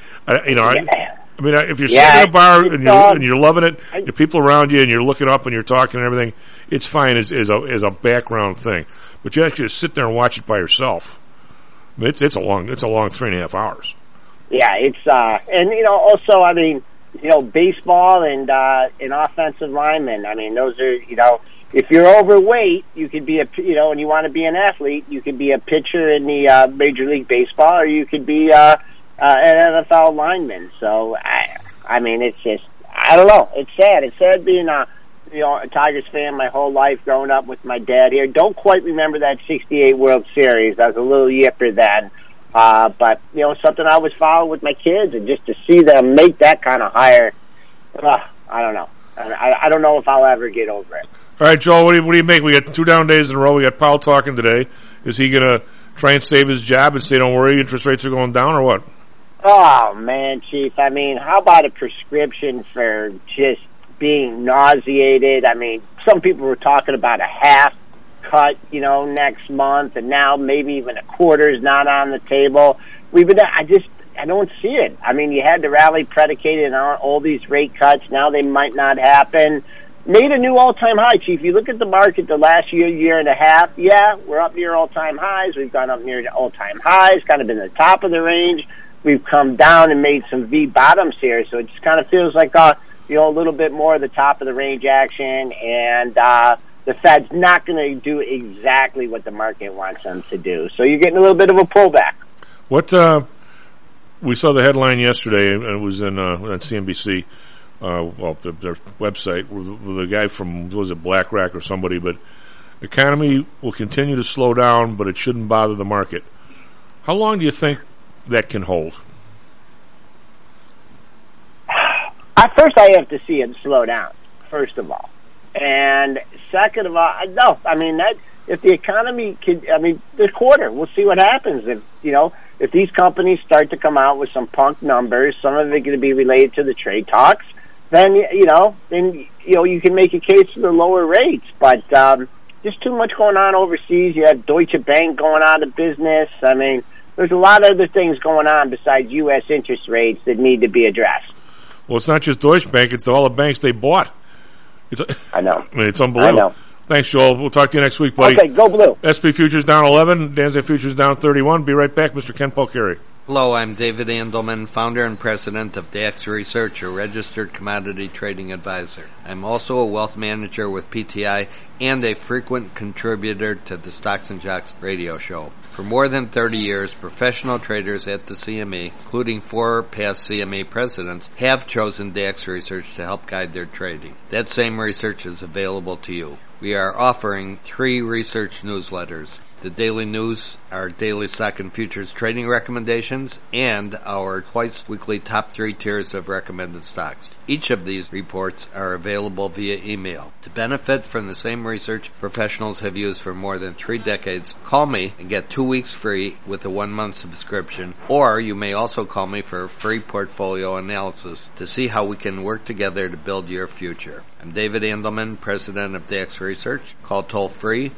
If you're sitting in a bar and you're loving it, your people around you, and you're looking up and you're talking and everything, it's fine as a background thing. But you actually sit there and watch it by yourself. I mean, it's a long 3.5 hours. Yeah, and also, I mean, baseball and offensive linemen. I mean, those are, if you're overweight, you could be and you want to be an athlete, you could be a pitcher in the Major League Baseball, or you could be an NFL lineman. So, I mean, it's just, I don't know. It's sad. It's sad being a Tigers fan my whole life, growing up with my dad here. Don't quite remember that '68 World Series. I was a little yipper then. But, something I was following with my kids, and just to see them make that kind of hire, I don't know. I don't know if I'll ever get over it. All right, Joel, what do you make? We got 2 down days in a row. We got Powell talking today. Is he going to try and save his job and say, don't worry, interest rates are going down, or what? Oh, man, Chief. I mean, how about a prescription for just being nauseated? I mean, some people were talking about a half cut, next month, and now maybe even a quarter is not on the table. I don't see it. I mean, you had the rally predicated on all these rate cuts. Now they might not happen. Made a new all-time high, Chief. You look at the market the last year and a half, yeah, we're up near all-time highs. We've gone up near all-time highs, kind of been the top of the range. We've come down and made some V-bottoms here, so it just kind of feels like a little bit more of the top of the range action, and the Fed's not going to do exactly what the market wants them to do. So you're getting a little bit of a pullback. We saw the headline yesterday, and it was on CNBC. their website with a guy from, was it BlackRock or somebody, but economy will continue to slow down, but it shouldn't bother the market. How long do you think that can hold? At first, I have to see it slow down, first of all. And second of all, no, I mean, that if the economy could, I mean, this quarter, we'll see what happens. If these companies start to come out with some punk numbers, some of it going to be related to the trade talks, then you can make a case for the lower rates. But there's too much going on overseas. You have Deutsche Bank going out of business. I mean, there's a lot of other things going on besides U.S. interest rates that need to be addressed. Well, it's not just Deutsche Bank; it's all the banks they bought. I know. I mean, it's unbelievable. I know. Thanks, Joel. We'll talk to you next week, buddy. Okay, go Blue. SP Futures down 11, NASDAQ Futures down 31. Be right back, Mr. Ken Polcari. Hello, I'm David Andelman, founder and president of DAX Research, a registered commodity trading advisor. I'm also a wealth manager with PTI and a frequent contributor to the Stocks and Jocks radio show. For more than 30 years, professional traders at the CME, including 4 past CME presidents, have chosen DAX Research to help guide their trading. That same research is available to you. We are offering 3 research newsletters. The daily news, our daily stock and futures trading recommendations, and our twice-weekly top 3 tiers of recommended stocks. Each of these reports are available via email. To benefit from the same research professionals have used for more than 3 decades, call me and get 2 weeks free with a 1-month subscription, or you may also call me for a free portfolio analysis to see how we can work together to build your future. I'm David Andelman, president of DAX Research. Call toll-free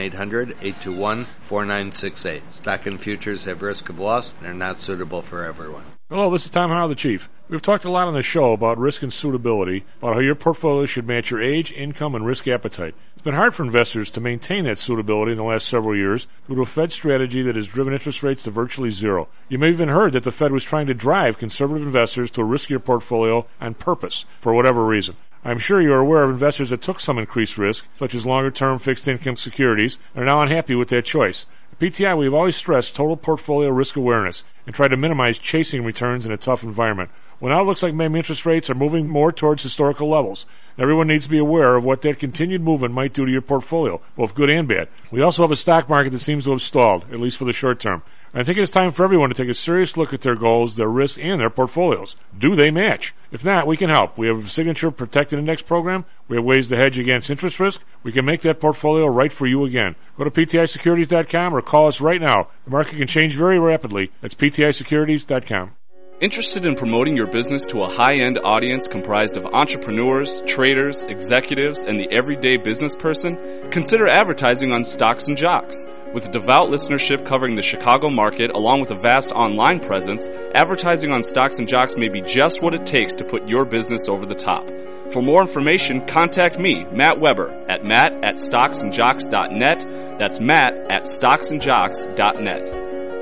1-800-821-4968. Stock and futures have risk of loss and are not suitable for everyone. Hello, this is Tom Howell, the Chief. We've talked a lot on the show about risk and suitability, about how your portfolio should match your age, income, and risk appetite. It's been hard for investors to maintain that suitability in the last several years due to a Fed strategy that has driven interest rates to virtually zero. You may have even heard that the Fed was trying to drive conservative investors to a riskier portfolio on purpose, for whatever reason. I'm sure you're aware of investors that took some increased risk, such as longer-term fixed-income securities, and are now unhappy with that choice. At PTI, we've always stressed total portfolio risk awareness and tried to minimize chasing returns in a tough environment. Well, now it looks like maybe interest rates are moving more towards historical levels. Everyone needs to be aware of what that continued movement might do to your portfolio, both good and bad. We also have a stock market that seems to have stalled, at least for the short term. I think it's time for everyone to take a serious look at their goals, their risks, and their portfolios. Do they match? If not, we can help. We have a Signature Protected Index program. We have ways to hedge against interest risk. We can make that portfolio right for you again. Go to PTIsecurities.com or call us right now. The market can change very rapidly. That's PTIsecurities.com. Interested in promoting your business to a high-end audience comprised of entrepreneurs, traders, executives, and the everyday business person? Consider advertising on Stocks and Jocks. With a devout listenership covering the Chicago market, along with a vast online presence, advertising on Stocks and Jocks may be just what it takes to put your business over the top. For more information, contact me, Matt Weber, at matt@stocksandjocks.net. That's matt@stocksandjocks.net.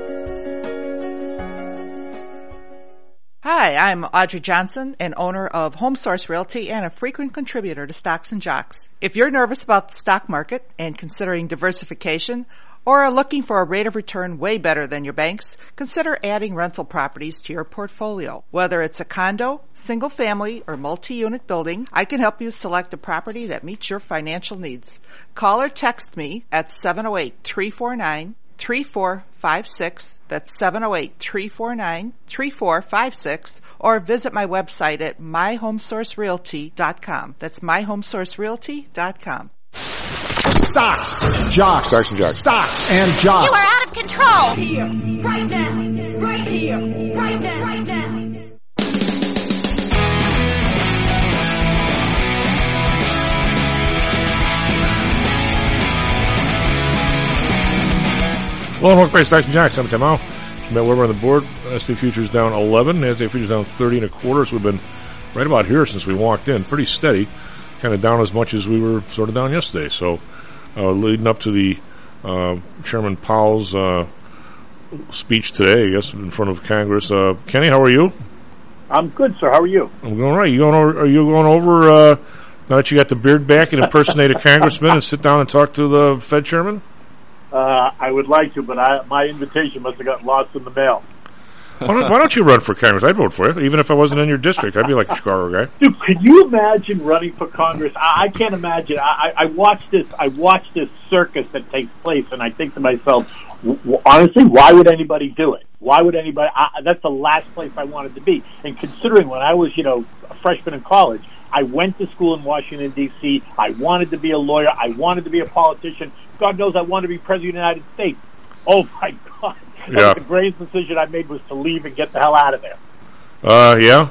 Hi, I'm Audrey Johnson, an owner of Home Source Realty and a frequent contributor to Stocks and Jocks. If you're nervous about the stock market and considering diversification, or are looking for a rate of return way better than your banks, consider adding rental properties to your portfolio. Whether it's a condo, single family, or multi-unit building, I can help you select a property that meets your financial needs. Call or text me at 708-349-3456. That's 708-349-3456. Or visit my website at myhomesourcerealty.com. That's myhomesourcerealty.com. Stocks, jocks, Stocks and Jocks. Stocks and jocks. You are out of control. Here, right now, right here, right now, right now. Well, welcome back to Stocks and Jocks. I'm Tim Howell. Matt Weber on the board. SP Futures down 11. NASDAQ Futures down 30 1/4. So we've been right about here since we walked in. Pretty steady. Kind of down as much as we were sort of down yesterday. So leading up to the Chairman Powell's speech today, I guess, in front of Congress. Kenny, how are you? I'm good, sir. How are you? I'm going all right. Are you going over now that you got the beard back and impersonate a congressman and sit down and talk to the Fed chairman? I would like to, but my invitation must have gotten lost in the mail. Why don't you run for Congress? I'd vote for you, even if I wasn't in your district. I'd be like a Chicago guy. Dude, could you imagine running for Congress? I can't imagine. I watch this circus that takes place, and I think to myself, honestly, why would anybody do it? Why would anybody? That's the last place I wanted to be. And considering when I was, a freshman in college, I went to school in Washington, D.C. I wanted to be a lawyer. I wanted to be a politician. God knows I wanted to be president of the United States. Oh, my God. Yeah. The greatest decision I made was to leave and get the hell out of there. Yeah.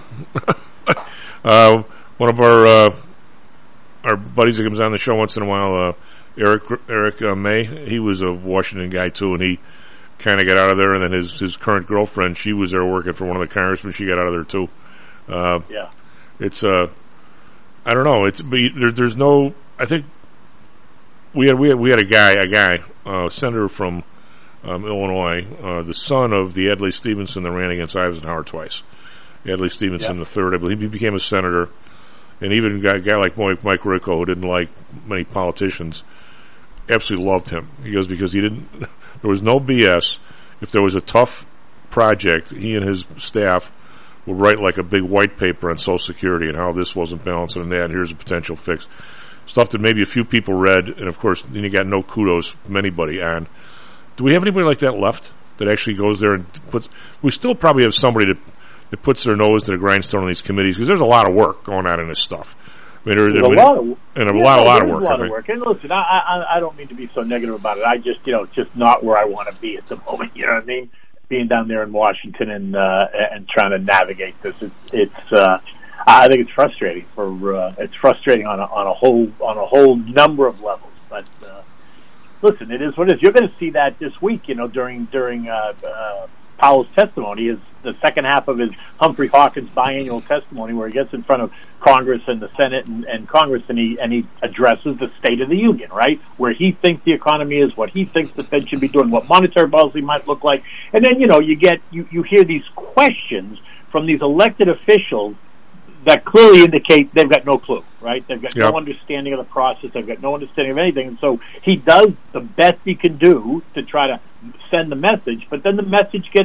One of our buddies that comes on the show once in a while, Eric May, he was a Washington guy too, and he kind of got out of there. And then his current girlfriend, she was there working for one of the congressmen. She got out of there too. Yeah. It's I don't know. There's no. I think we had a guy, senator from Illinois, the son of the Adlai Stevenson that ran against Eisenhower twice. Adlai Stevenson III, I believe. He became a senator, and even a guy like Mike Ricco, who didn't like many politicians, absolutely loved him. He goes, because there was no BS. If there was a tough project, he and his staff would write like a big white paper on Social Security and how this wasn't balanced and that, and here's a potential fix. Stuff that maybe a few people read, and of course, then you got no kudos from anybody on. Do we have anybody like that left that actually goes there and puts? We still probably have somebody that puts their nose to the grindstone on these committees, because there's a lot of work going on in this stuff. I mean, there's a lot of work. And listen, I don't mean to be so negative about it. I just, it's just not where I want to be at the moment. You know what I mean? Being down there in Washington and trying to navigate this, I think it's frustrating. It's frustrating on a whole number of levels. But listen, it is what it is. You're going to see that this week. During Powell's testimony, is the second half of his Humphrey Hawkins biannual testimony, where he gets in front of Congress and the Senate and Congress, and he addresses the State of the Union, right? Where he thinks the economy is, what he thinks the Fed should be doing, what monetary policy might look like, and then you hear these questions from these elected officials that clearly indicate they've got no clue, right? They've got no understanding of the process. They've got no understanding of anything. And so he does the best he can do to try to send the message, but then the message gets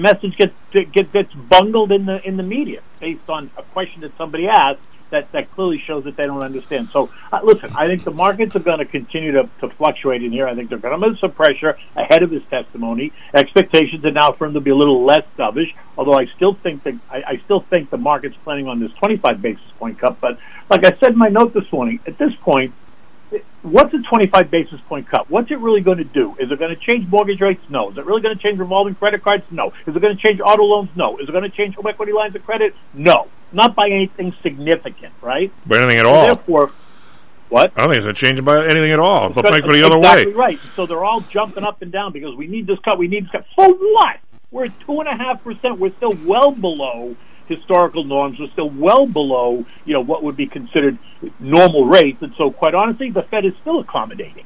bungled in the media based on a question that somebody asked that clearly shows that they don't understand. So, listen, I think the markets are going to continue to fluctuate in here. I think they're going to put some pressure ahead of his testimony. Expectations are now for him to be a little less dovish, although I still think the market's planning on this 25 basis point cut. But like I said in my note this morning, at this point, what's a 25 basis point cut? What's it really going to do? Is it going to change mortgage rates? No. Is it really going to change revolving credit cards? No. Is it going to change auto loans? No. Is it going to change home equity lines of credit? No. Not by anything significant, right? By anything at all. Therefore, what? I don't think it's going to change by anything at all, but might go the other way. Exactly right. So they're all jumping up and down because we need this cut, we need this cut. For what? We're at 2.5%. We're still well below historical norms. We're still well below, what would be considered normal rates. And so, quite honestly, the Fed is still accommodating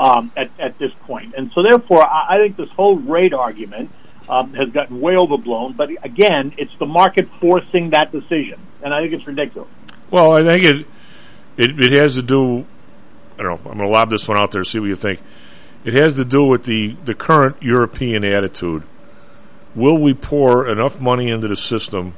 at this point. And so, therefore, I think this whole rate argument has gotten way overblown. But again, it's the market forcing that decision, and I think it's ridiculous. Well, I think it has to do. I don't know. I'm going to lob this one out there. See what you think. It has to do with the current European attitude. Will we pour enough money into the system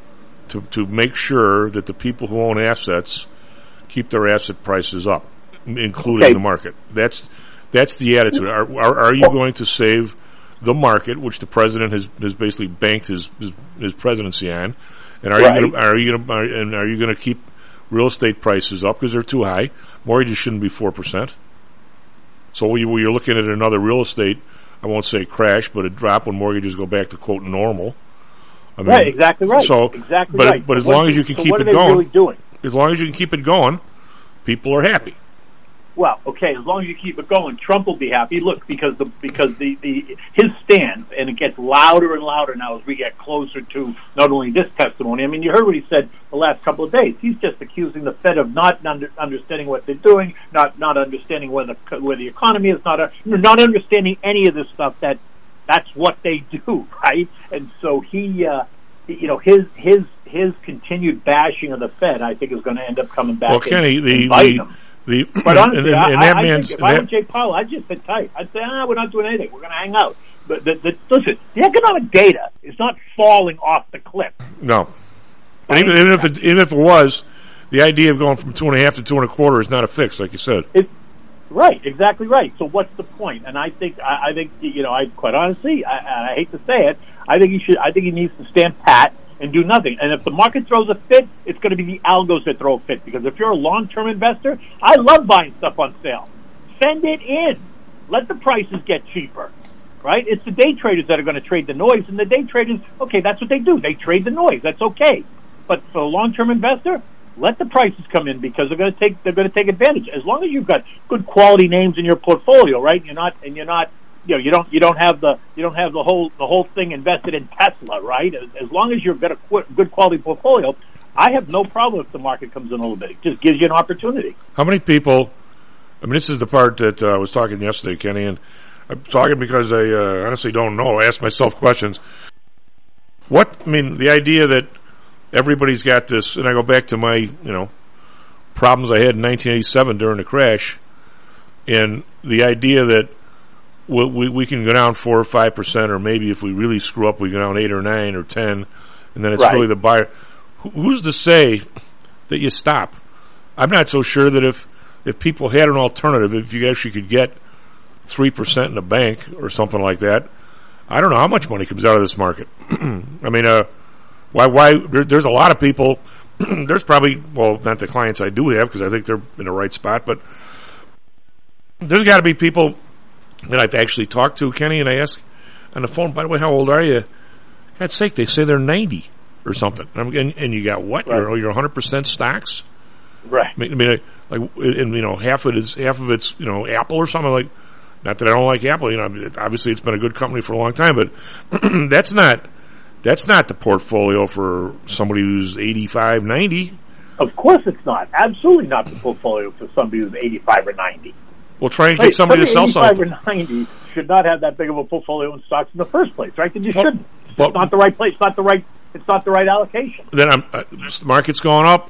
to make sure that the people who own assets keep their asset prices up, including the market? That's the attitude. Are you going to save the market, which the president has basically banked his presidency on, and are you going to keep real estate prices up because they're too high? Mortgages shouldn't be 4%. So when you're looking at another real estate, I won't say crash, but a drop when mortgages go back to quote normal. I mean, right, exactly right. So, exactly but, right. But as long as you can keep it going, as long as you can keep it going, people are happy. Well, okay, as long as you keep it going, Trump will be happy. Look, because his stance, and it gets louder and louder now as we get closer to not only this testimony. I mean, you heard what he said the last couple of days. He's just accusing the Fed of not understanding what they're doing, not understanding where the economy is, not understanding any of this stuff. That's what they do, right? And so he, his continued bashing of the Fed, I think, is going to end up coming back. Well, Kenny, but honestly, I think if I were Jay Powell, I'd just sit tight. I'd say, we're not doing anything. We're going to hang out. listen, the economic data is not falling off the cliff. No. And even if it was, the idea of going from 2.5 to 2.25 is not a fix, like you said. Right, exactly right. So what's the point? And I think, I quite honestly, I hate to say it, I think he needs to stand pat and do nothing. And if the market throws a fit, it's going to be the algos that throw a fit. Because if you're a long-term investor, I love buying stuff on sale. Send it in. Let the prices get cheaper. Right? It's the day traders that are going to trade the noise, and the day traders, okay, that's what they do. They trade the noise. That's okay. But for a long-term investor, let the prices come in because they're going to take advantage. As long as you've got good quality names in your portfolio, right? You don't have the whole thing invested in Tesla, right? As long as you've got a good quality portfolio, I have no problem if the market comes in a little bit. It just gives you an opportunity. How many people? I mean, this is the part that I was talking yesterday, Kenny, and I'm talking because I honestly don't know. I ask myself questions. The idea that everybody's got this, and I go back to my, problems I had in 1987 during the crash, and the idea that we can go down 4 or 5%, or maybe if we really screw up, we go down 8 or 9 or 10, and then it's really the buyer. Who's to say that you stop? I'm not so sure that if people had an alternative, if you actually could get 3% in a bank or something like that, I don't know how much money comes out of this market. I mean, why? There's a lot of people. There's probably, not the clients I do have because I think they're in the right spot, but there's got to be people that I've actually talked to, Kenny, and I ask on the phone, by the way, how old are you? God's sake, they say they're 90 or something. And you got what? Right. You're 100% stocks? Right. I mean, half of it's Apple or something like. Not that I don't like Apple, obviously it's been a good company for a long time, but that's not the portfolio for somebody who's 85, 90. Of course it's not. Absolutely not the portfolio for somebody who's 85 or 90. Well, try and get somebody to sell something. 85 or 90 should not have that big of a portfolio in stocks in the first place, right? Then you shouldn't. It's not the right place. It's not the right allocation. Then the market's going up.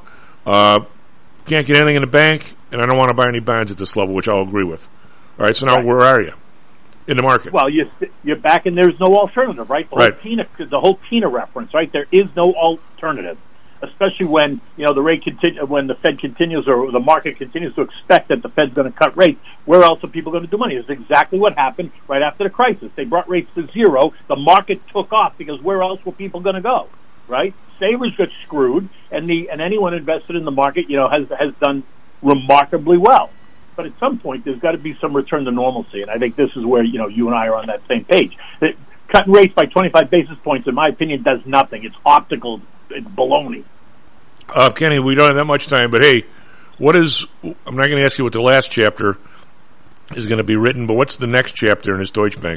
Can't get anything in the bank, and I don't want to buy any bonds at this level, which I'll agree with. All right, so now where are you in the market? Well, you're back, and there's no alternative, right? The whole TINA reference, right? There is no alternative, especially when when the Fed continues or the market continues to expect that the Fed's going to cut rates. Where else are people going to do money? It's exactly what happened right after the crisis. They brought rates to zero. The market took off because where else were people going to go, right? Savers got screwed, and anyone invested in the market, has done remarkably well. But at some point, there's got to be some return to normalcy, and I think this is where you and I are on that same page. Cutting rates by 25 basis points, in my opinion, does nothing. It's optical. It's baloney. Kenny, we don't have that much time, but hey, I'm not going to ask you what the last chapter is going to be written, but what's the next chapter in this Deutsche Bank?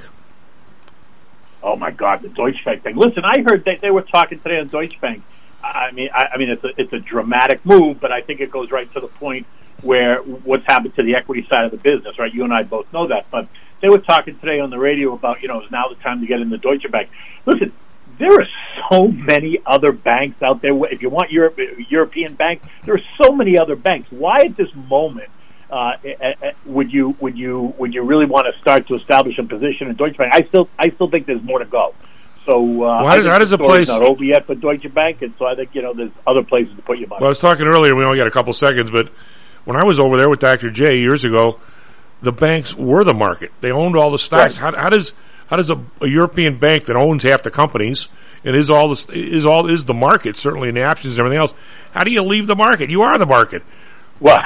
Oh my God, the Deutsche Bank thing. Listen, I heard that they were talking today on Deutsche Bank. I mean, it's a dramatic move, but I think it goes right to the point where what's happened to the equity side of the business, right? You and I both know that, but they were talking today on the radio about, is now the time to get in the Deutsche Bank. Listen, there are so many other banks out there. If you want European bank, there are so many other banks. Why at this moment would you really want to start to establish a position in Deutsche Bank? I still think there's more to go. So how does the place not over yet for Deutsche Bank, and so I think there's other places to put your money. Well, I was talking earlier. We only got a couple seconds, but when I was over there with Dr. J years ago, the banks were the market. They owned all the stocks. Right. How does a European bank that owns half the companies and is the market, certainly in the options and everything else? How do you leave the market? You are the market. Well,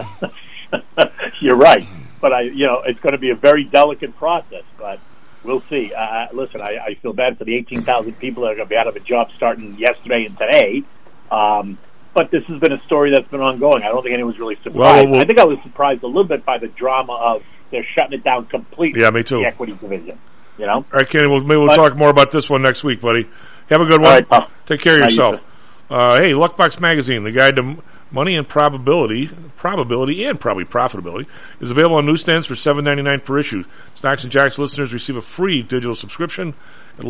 you're right, but it's going to be a very delicate process, but. We'll see. Listen, I feel bad for the 18,000 people that are going to be out of a job starting yesterday and today. But this has been a story that's been ongoing. I don't think anyone's really surprised. I think I was surprised a little bit by the drama of they're shutting it down completely. Yeah, me too. The equity division. All right, Kenny. Maybe we'll talk more about this one next week, buddy. Have a good one. All right, pal. Take care of yourself. Hey, Luckbox Magazine, the guide to money and probability, and probably profitability, is available on newsstands for $7.99 per issue. Stocks and Jocks listeners receive a free digital subscription at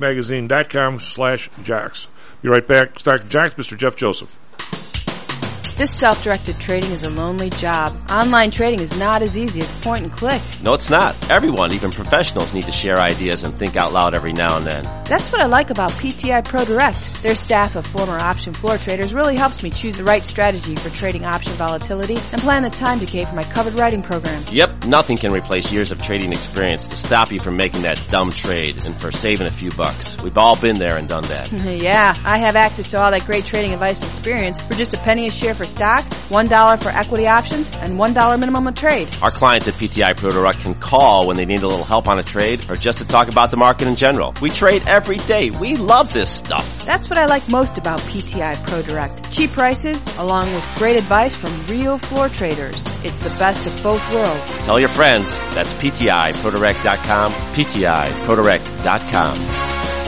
luckboxmagazine.com/jocks. Be right back. Stocks and Jocks, Mr. Jeff Joseph. This self-directed trading is a lonely job. Online trading is not as easy as point and click. No, it's not. Everyone, even professionals, need to share ideas and think out loud every now and then. That's what I like about PTI Pro Direct. Their staff of former option floor traders really helps me choose the right strategy for trading option volatility and plan the time decay for my covered writing program. Yep, nothing can replace years of trading experience to stop you from making that dumb trade and for saving a few bucks. We've all been there and done that. Yeah, I have access to all that great trading advice and experience for just a penny a share for stocks, $1 for equity options, and $1 minimum a trade. Our clients at PTI Pro Direct can call when they need a little help on a trade or just to talk about the market in general. We trade every day. We love this stuff. That's what I like most about PTI Pro Direct. Cheap prices, along with great advice from real floor traders. It's the best of both worlds. Tell your friends. That's PTIProdirect.com, PTIProdirect.com.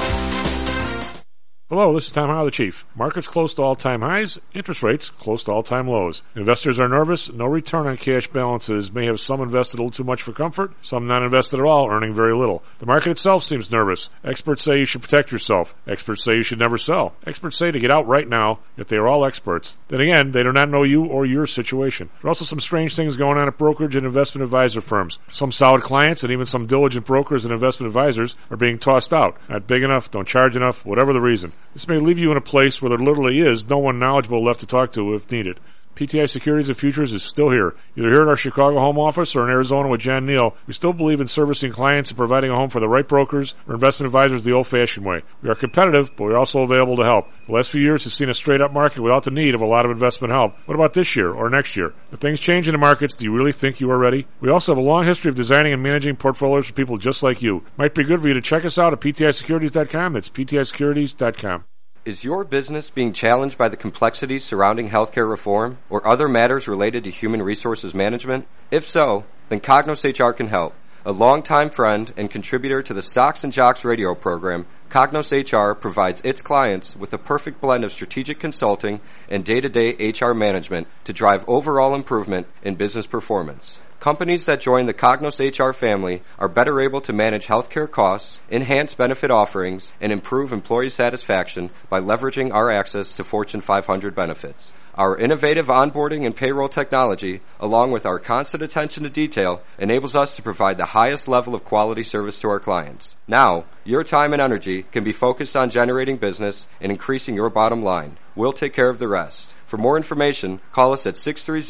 Hello, this is Tom Howell, the Chief. Markets close to all-time highs, interest rates close to all-time lows. Investors are nervous. No return on cash balances may have some invested a little too much for comfort, some not invested at all, earning very little. The market itself seems nervous. Experts say you should protect yourself. Experts say you should never sell. Experts say to get out right now, yet they are all experts. Then again, they do not know you or your situation. There are also some strange things going on at brokerage and investment advisor firms. Some solid clients and even some diligent brokers and investment advisors are being tossed out. Not big enough, don't charge enough, whatever the reason. This may leave you in a place where there literally is no one knowledgeable left to talk to if needed. PTI Securities and Futures is still here. Either here at our Chicago home office or in Arizona with John Neal, we still believe in servicing clients and providing a home for the right brokers or investment advisors the old-fashioned way. We are competitive, but we're also available to help. The last few years has seen a straight-up market without the need of a lot of investment help. What about this year or next year? If things change in the markets, do you really think you are ready? We also have a long history of designing and managing portfolios for people just like you. Might be good for you to check us out at PTISecurities.com. That's PTISecurities.com. Is your business being challenged by the complexities surrounding healthcare reform or other matters related to human resources management? If so, then Cognos HR can help. A longtime friend and contributor to the Stocks and Jocks radio program, Cognos HR provides its clients with a perfect blend of strategic consulting and day-to-day HR management to drive overall improvement in business performance. Companies that join the Cognos HR family are better able to manage healthcare costs, enhance benefit offerings, and improve employee satisfaction by leveraging our access to Fortune 500 benefits. Our innovative onboarding and payroll technology, along with our constant attention to detail, enables us to provide the highest level of quality service to our clients. Now, your time and energy can be focused on generating business and increasing your bottom line. We'll take care of the rest. For more information, call us at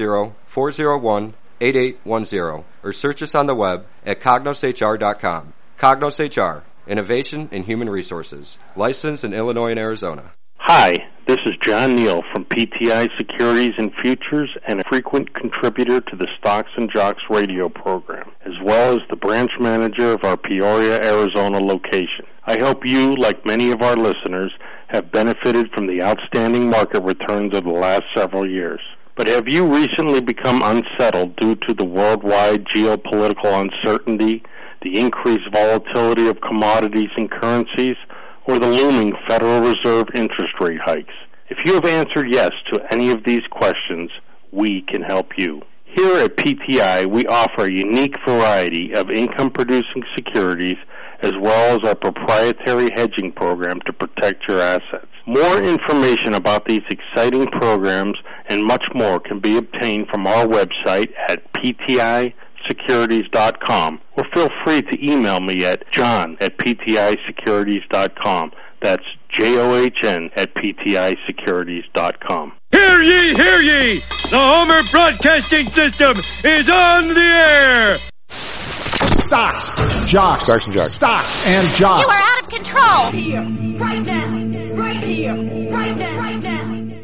630-401-8810 or search us on the web at cognoshr.com. Cognos HR, Innovation in Human Resources, licensed in Illinois and Arizona. Hi, this is John Neal from PTI Securities and Futures and a frequent contributor to the Stocks and Jocks radio program, as well as the branch manager of our Peoria, Arizona location. I hope you, like many of our listeners, have benefited from the outstanding market returns of the last several years. But have you recently become unsettled due to the worldwide geopolitical uncertainty, the increased volatility of commodities and currencies, or the looming Federal Reserve interest rate hikes? If you have answered yes to any of these questions, we can help you. Here at PTI, we offer a unique variety of income-producing securities as well as our proprietary hedging program to protect your assets. More information about these exciting programs and much more can be obtained from our website at PTISecurities.com, or feel free to email me at john@PTISecurities.com. That's JOHN@PTISecurities.com. Hear ye, hear ye! The Homer Broadcasting System is on the air! Stocks, jocks, Stocks and Jocks. Stocks and jocks. You are out of control! Right here, right now, right here, right now, right now.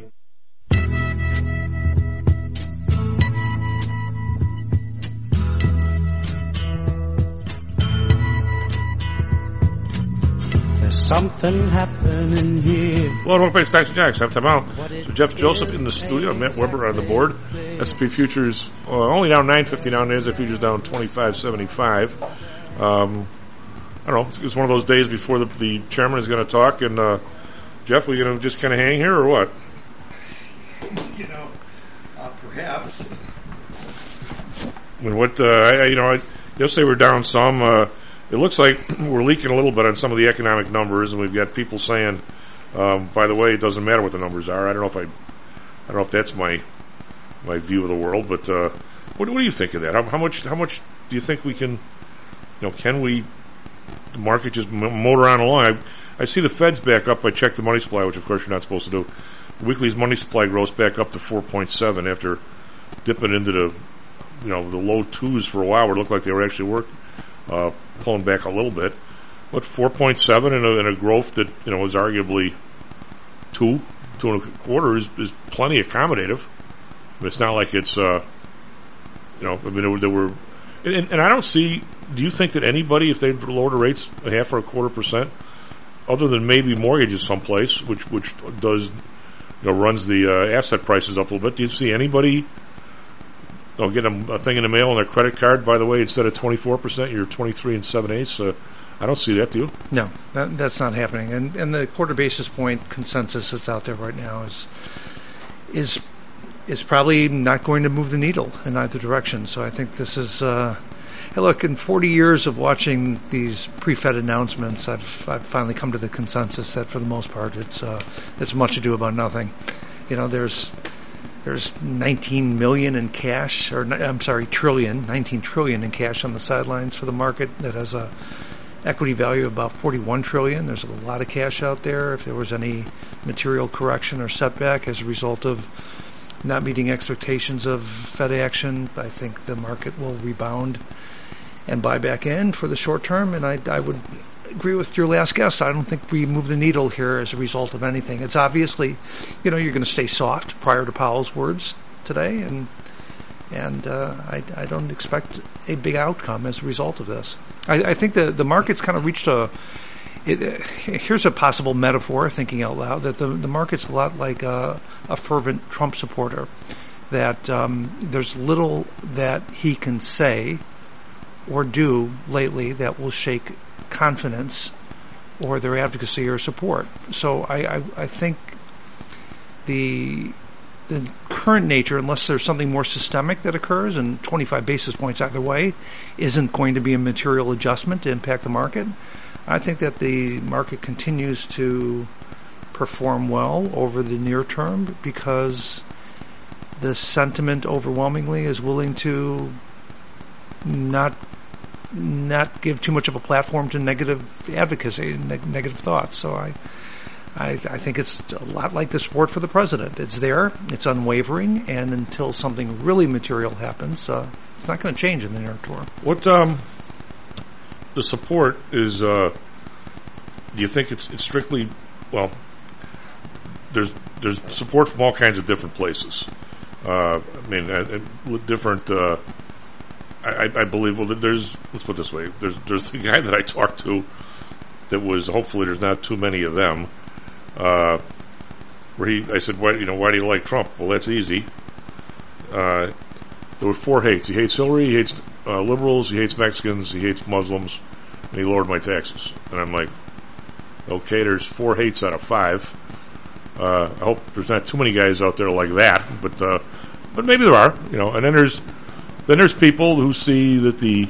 Something happening here. Hello, welcome back to Stocks and Jocks. I'm Tom Howell. So Jeff Joseph in the studio, Matt Weber on the board. S&P futures only down 950 now. NASDAQ futures down 25.75. I don't know. It's one of those days before the chairman is going to talk. And Jeff, we going to just kind of hang here or what? Perhaps. I mean, what yesterday we're down some. It looks like we're leaking a little bit on some of the economic numbers, and we've got people saying, by the way, it doesn't matter what the numbers are. I don't know if that's my my view of the world. But what do you think of that? How much do you think we can? Can we? The market just motor on along. I see the Fed's back up. I checked the money supply, which of course you're not supposed to do. The weekly's money supply grows back up to 4.7 after dipping into the low twos for a while, where it looked like they were actually pulling back a little bit. But 4.7 in a growth that was arguably 2.25 is plenty accommodative. It's not like it's there were, and I don't see. Do you think that anybody, if they lowered the rates 0.5% or 0.25%, other than maybe mortgages someplace, which does runs the asset prices up a little bit, do you see anybody getting a thing in the mail on their credit card? By the way, instead of 24%, you're 23 7/8. I don't see that, do you? No, that's not happening. And the quarter basis point consensus that's out there right now is probably not going to move the needle in either direction. So I think this is. Hey, look, in 40 years of watching these pre-Fed announcements, I've finally come to the consensus that for the most part it's much ado about nothing. There's 19 million in cash, trillion, 19 trillion in cash on the sidelines for the market that has a equity value of about 41 trillion. There's a lot of cash out there. If there was any material correction or setback as a result of not meeting expectations of Fed action, I think the market will rebound and buy back in for the short term. And I would agree with your last guess. I don't think we move the needle here as a result of anything. It's obviously, you're going to stay soft prior to Powell's words today, and I don't expect a big outcome as a result of this. I think the market's kind of reached here's a possible metaphor, thinking out loud, that the market's a lot like a fervent Trump supporter, that there's little that he can say or do lately that will shake confidence or their advocacy or support. So I think the current nature, unless there's something more systemic that occurs, and 25 basis points either way isn't going to be a material adjustment to impact the market, I think that the market continues to perform well over the near term because the sentiment overwhelmingly is willing to not give too much of a platform to negative advocacy, negative thoughts. So I think it's a lot like the support for the president. It's there, it's unwavering, and until something really material happens, it's not going to change in the near term. What the support is? Do you think it's strictly? Well, there's support from all kinds of different places. Different. I believe. Well, let's put it this way. There's the guy that I talked to that was. Hopefully, there's not too many of them. I said, why do you like Trump? Well, that's easy. There were 4 hates. He hates Hillary, he hates liberals, he hates Mexicans, he hates Muslims, and he lowered my taxes. And I'm like, okay, there's 4 hates out of 5. I hope there's not too many guys out there like that, but maybe there are, And then there's people who see that the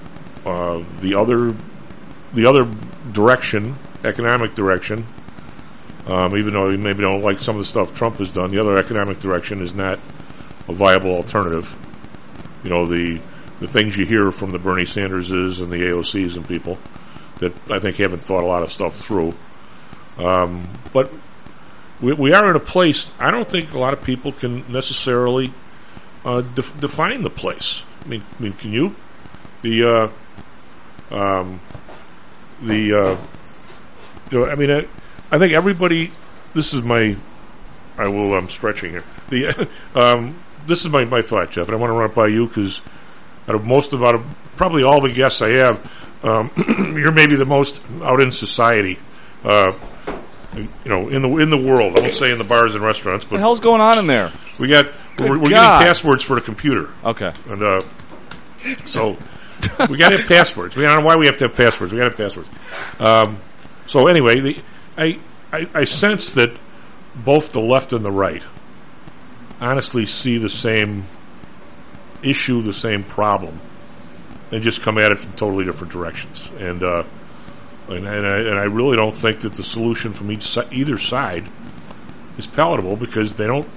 other direction, economic direction, even though they maybe don't like some of the stuff Trump has done, the other economic direction is not a viable alternative. The things you hear from the Bernie Sanderses and the AOCs and people that I think haven't thought a lot of stuff through. But we are in a place, I don't think a lot of people can necessarily define the place. I mean, can you? I think everybody. This is I'm stretching here. This is my thought, Jeff, and I want to run it by you because out of probably all the guests I have, you're maybe the most out in society. In the world. I won't say in the bars and restaurants, but what the hell's going on in there? We're getting passwords for the computer. Okay, and so we got to have passwords. I don't know why we have to have passwords. We got to have passwords. So anyway, I sense that both the left and the right honestly see the same issue, the same problem, and just come at it from totally different directions. And I really don't think that the solution from either side is palatable because they don't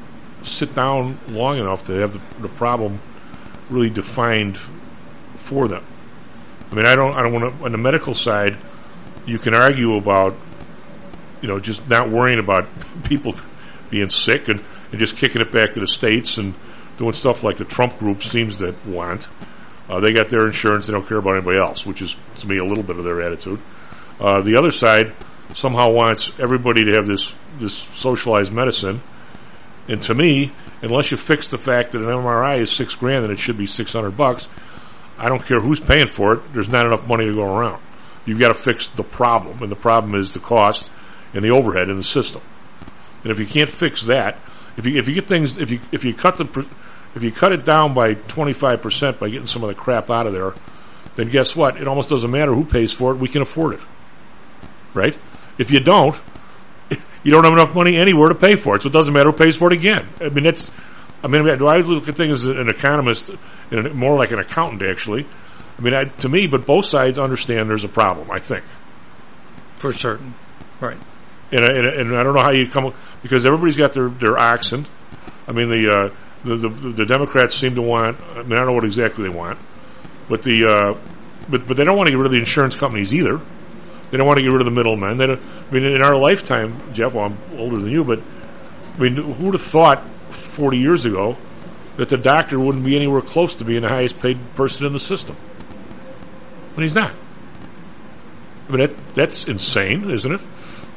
sit down long enough to have the problem really defined for them. I mean, I don't want to. On the medical side, you can argue about, just not worrying about people being sick and just kicking it back to the states and doing stuff like the Trump group seems to want. They got their insurance; they don't care about anybody else, which is to me a little bit of their attitude. The other side somehow wants everybody to have this socialized medicine, and to me, unless you fix the fact that an MRI is $6,000 and it should be $600, I don't care who's paying for it. There's not enough money to go around. You've got to fix the problem, and the problem is the cost and the overhead in the system. And if you can't fix that, if you get things, if you cut it down by 25% by getting some of the crap out of there, then guess what? It almost doesn't matter who pays for it. We can afford it, right? If you don't, you don't have enough money anywhere to pay for it, so it doesn't matter who pays for it again. I mean, do I look at things as an economist, and more like an accountant, actually? I mean, to me, but both sides understand there's a problem, I think. For certain. Right. And I don't know how you come, because everybody's got their accent. I mean, the Democrats seem to want, I mean, I don't know what exactly they want, but but they don't want to get rid of the insurance companies either. They don't want to get rid of the middlemen. In our lifetime, Jeff, well, I'm older than you, but I mean, who would have thought 40 years ago that the doctor wouldn't be anywhere close to being the highest paid person in the system? But he's not. I mean, that's insane, isn't it?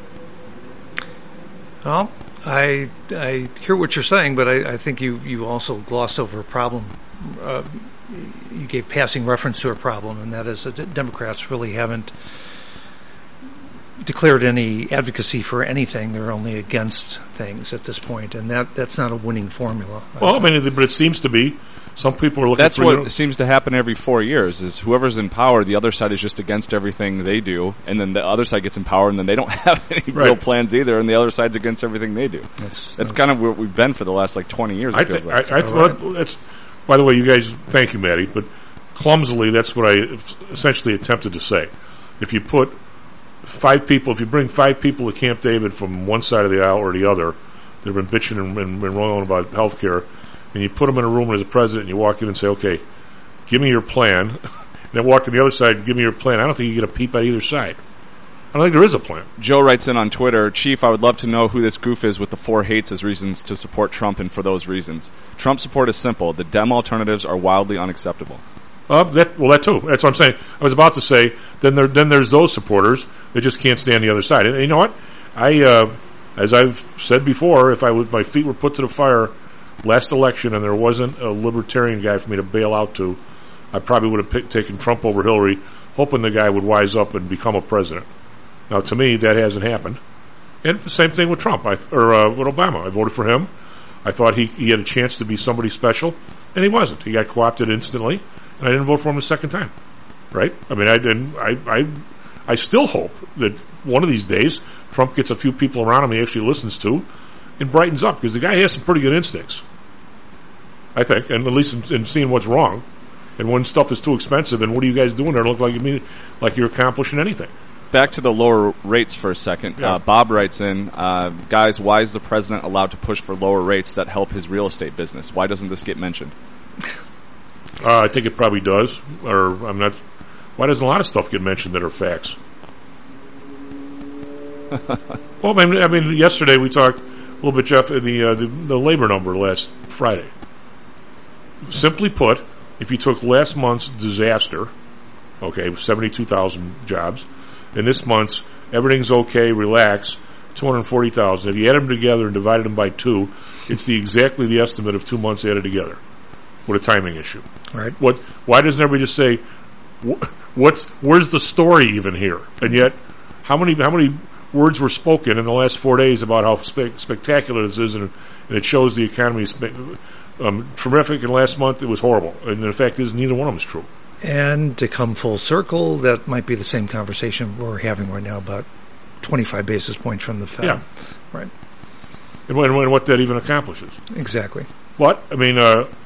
Well, I hear what you're saying, but I think you also glossed over a problem. You gave passing reference to a problem, and that is that the Democrats really haven't declared any advocacy for anything. They're only against things at this point, and that's not a winning formula. Well, I mean, but it seems to be. Some people are looking That's for... what seems to happen every 4 years, is whoever's in power, the other side is just against everything they do, and then the other side gets in power, and then they don't have any real plans either, and the other side's against everything they do. That's kind of where we've been for the last, 20 years, it feels like. That's, by the way, you guys, thank you, Maddie, but clumsily, that's what I essentially attempted to say. If you put if you bring 5 people to Camp David from one side of the aisle or the other, they've been bitching and rolling about health care, and you put them in a room as a president, and you walk in and say, okay, give me your plan, and then walk to the other side and give me your plan. I don't think you get a peep at either side. I don't think there is a plan. Joe writes in on Twitter, Chief, I would love to know who this goof is with the 4 hates as reasons to support Trump, and for those reasons. Trump support is simple. The Dem alternatives are wildly unacceptable. That too. That's what I'm saying. I was about to say, then there's those supporters that just can't stand the other side. And you know what? As I've said before, if my feet were put to the fire last election and there wasn't a libertarian guy for me to bail out to, I probably would have taken Trump over Hillary, hoping the guy would wise up and become a president. Now, to me, that hasn't happened. And the same thing with Trump, with Obama. I voted for him. I thought he had a chance to be somebody special, and he wasn't. He got co-opted instantly, and I didn't vote for him the second time. Right? I mean, I still hope that one of these days Trump gets a few people around him he actually listens to and brightens up, because the guy has some pretty good instincts, I think, and at least in seeing what's wrong. And when stuff is too expensive, and what are you guys doing there? Look like you're accomplishing anything. Back to the lower rates for a second. Yeah. Bob writes in, guys, why is the president allowed to push for lower rates that help his real estate business? Why doesn't this get mentioned? I think it probably does, or I'm not. Why doesn't a lot of stuff get mentioned that are facts? Well, I mean, yesterday we talked a little bit, Jeff, the labor number last Friday. Simply put, if you took last month's disaster, okay, 72,000 jobs, and this month's everything's okay, relax, 240,000. If you add them together and divided them by 2, it's exactly the estimate of 2 months added together. What a timing issue! Right? Why doesn't everybody just say, where's the story even here? And yet, how many words were spoken in the last 4 days about how spectacular this is, and it shows the economy is terrific, and last month it was horrible. And the fact is, neither one of them is true. And to come full circle, that might be the same conversation we're having right now about 25 basis points from the Fed. Yeah. Right. And what that even accomplishes. Exactly. But, I mean,